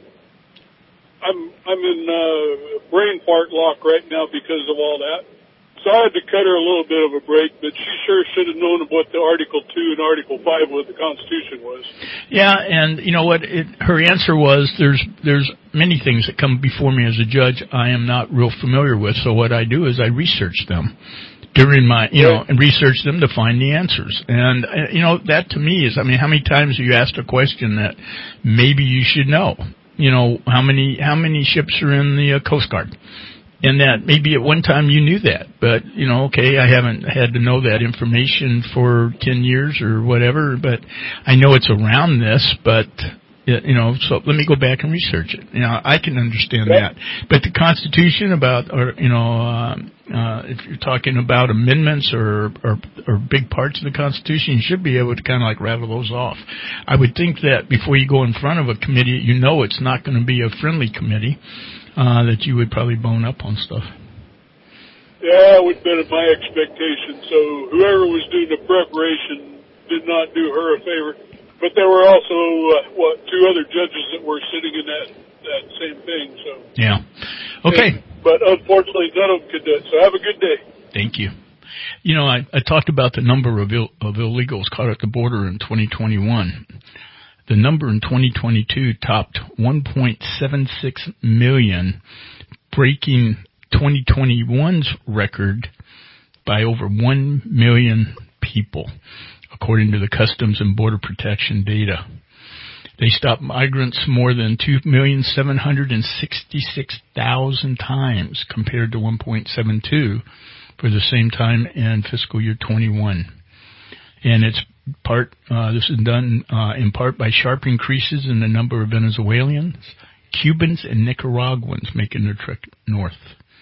I'm I'm in uh, brain fart lock right now because of all that. So I had to cut her a little bit of a break, but she sure should have known what the Article two and Article five of the Constitution was. Yeah, and you know what? It, her answer was, there's there's many things that come before me as a judge I am not real familiar with, so what I do is I research them during my, you know, and research them to find the answers. And, uh, you know, that to me is, I mean, how many times have you asked a question that maybe you should know? You know, how many how many ships are in the uh, Coast Guard? And that maybe at one time you knew that, but, you know, okay, I haven't had to know that information for ten years or whatever, but I know it's around this, but, you know, so let me go back and research it. You know, I can understand that. But the Constitution about, or, you know, uh, uh, if you're talking about amendments or, or, or big parts of the Constitution, you should be able to kind of like rattle those off. I would think that before you go in front of a committee, you know it's not going to be a friendly committee. Uh, that you would probably bone up on stuff. Yeah, that would have been my expectation. So whoever was doing the preparation did not do her a favor. But there were also, uh, what, two other judges that were sitting in that, that same thing. So yeah. Okay. And, but unfortunately, none of them could do it. So have a good day. Thank you. You know, I, I talked about the number of, Ill, of illegals caught at the border in twenty twenty-one. The number in twenty twenty-two topped one point seven six million, breaking twenty twenty-one's record by over one million people, according to the Customs and Border Protection data. They stopped migrants more than two million seven hundred sixty-six thousand times compared to one point seven two for the same time in fiscal year twenty-one. And it's part, uh, this is done uh, in part by sharp increases in the number of Venezuelans, Cubans, and Nicaraguans making their trek north.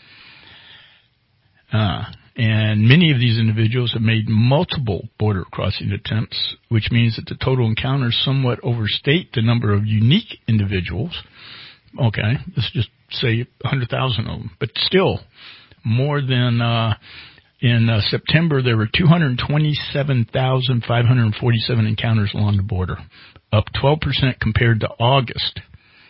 Uh, and many of these individuals have made multiple border crossing attempts, which means that the total encounters somewhat overstate the number of unique individuals. Okay, let's just say one hundred thousand of them. But still, more than uh, in uh, September, there were two hundred twenty-seven thousand five hundred forty-seven encounters along the border, up twelve percent compared to August.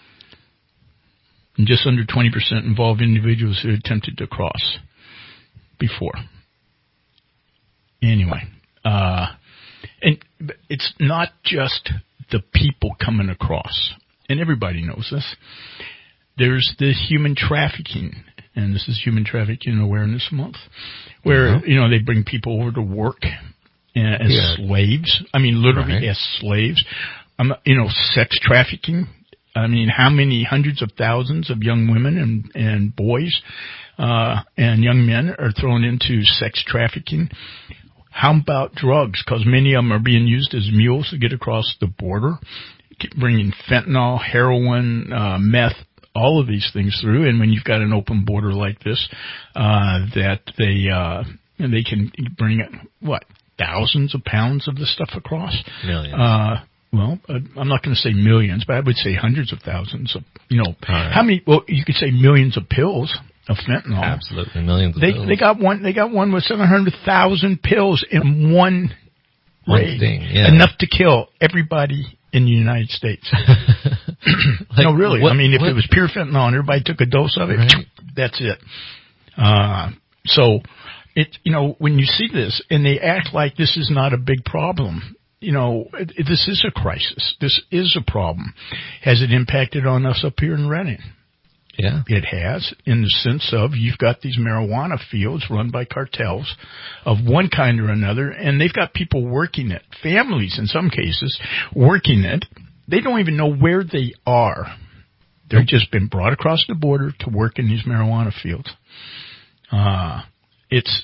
And just under twenty percent involved individuals who attempted to cross before. Anyway, uh, and it's not just the people coming across, and everybody knows this. There's the human trafficking, and this is Human Trafficking Awareness Month, where, mm-hmm. you know, they bring people over to work as yeah. slaves. I mean, literally right. as slaves. Um, you know, sex trafficking. I mean, how many hundreds of thousands of young women and, and boys uh, and young men are thrown into sex trafficking? How about drugs? Because many of them are being used as mules to get across the border, bringing fentanyl, heroin, uh, meth, all of these things through. And when you've got an open border like this, uh, that they uh, they can bring, what, thousands of pounds of this stuff across? Millions. Uh, Well, uh, I'm not going to say millions, but I would say hundreds of thousands of, you know, right. how many, well, you could say millions of pills of fentanyl. Absolutely, millions of they, pills. They got one, they got one with seven hundred thousand pills in one, one raid. Thing, yeah. Enough to kill everybody in the United States. like, no, really. What, I mean, if what? it was pure fentanyl and everybody took a dose of it, right. that's it. Uh, so, it, you know, when you see this and they act like this is not a big problem, you know, it, it, this is a crisis. This is a problem. Has it impacted on us up here in Redding? Yeah. It has, in the sense of you've got these marijuana fields run by cartels of one kind or another, and they've got people working it, families in some cases, working it. They don't even know where they are. They've just been brought across the border to work in these marijuana fields. Uh, it's...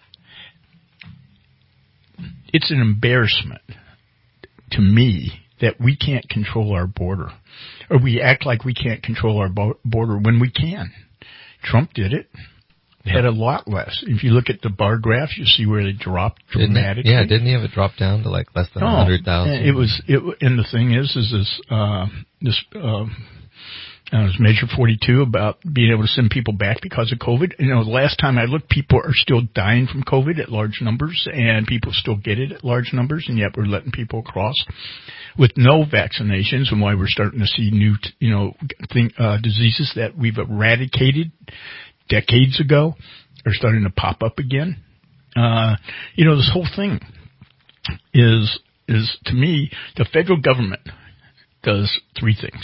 It's an embarrassment to me that we can't control our border, or we act like we can't control our bo- border when we can. Trump did it. They had a lot less. If you look at the bar graphs, you see where they dropped dramatically. Didn't it, yeah, didn't he have it drop down to like less than no, one hundred thousand? It was, it, and the thing is, is this, uh, this, uh, Uh, it was Measure forty-two about being able to send people back because of COVID. You know, the last time I looked, people are still dying from COVID at large numbers, and people still get it at large numbers, and yet we're letting people across with no vaccinations, and why we're starting to see new, you know, thing, uh, diseases that we've eradicated decades ago are starting to pop up again. Uh, you know, this whole thing is, is to me, the federal government does three things.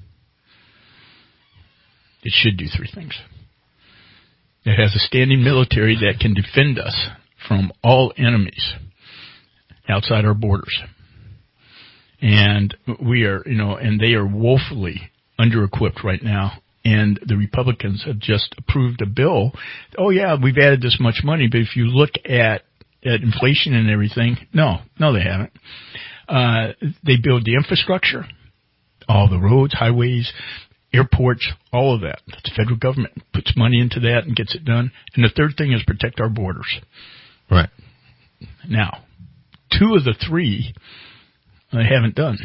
It should do three things. It has a standing military that can defend us from all enemies outside our borders. And we are, you know, and they are woefully under-equipped right now. And the Republicans have just approved a bill. Oh, yeah, we've added this much money, but if you look at, at inflation and everything, no, no, they haven't. Uh, they build the infrastructure, all the roads, highways, airports, all of that. The federal government puts money into that and gets it done. And the third thing is protect our borders. Right. Now, two of the three they haven't done.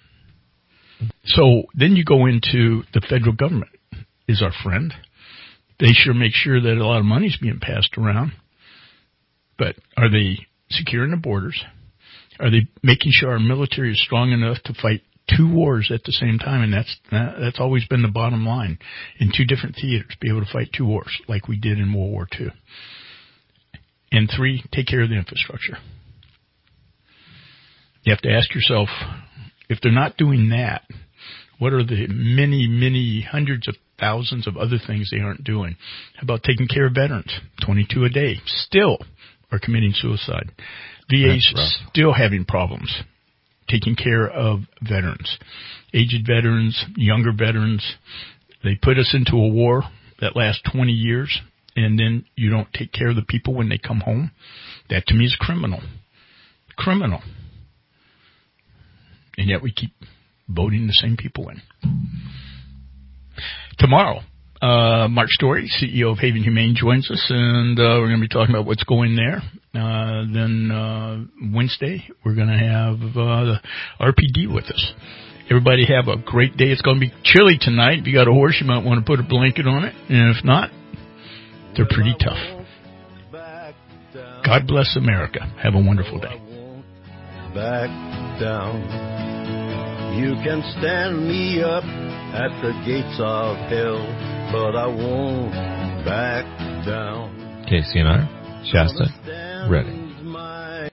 So then you go into the federal government is our friend. They sure make sure that a lot of money's being passed around. But are they securing the borders? Are they making sure our military is strong enough to fight two wars at the same time? And that's that's always been the bottom line. In two different theaters, be able to fight two wars like we did in World War Two. And three, take care of the infrastructure. You have to ask yourself, if they're not doing that, what are the many, many hundreds of thousands of other things they aren't doing? How about taking care of veterans? twenty-two a day still are committing suicide. V A's still having problems taking care of veterans, aged veterans, younger veterans. They put us into a war that lasts twenty years, and then you don't take care of the people when they come home. That to me is criminal. Criminal. And yet we keep voting the same people in. Tomorrow, uh, Mark Story, C E O of Haven Humane, joins us, and uh, we're going to be talking about what's going there. Uh, then uh, Wednesday, we're going to have uh, the R P D with us. Everybody have a great day. It's going to be chilly tonight. If you got a horse, you might want to put a blanket on it. And if not, they're pretty tough. God bless America. Have a wonderful day. Back down. You can stand me up at the gates of hell, but I won't back down. K C N R, Shasta, Redding.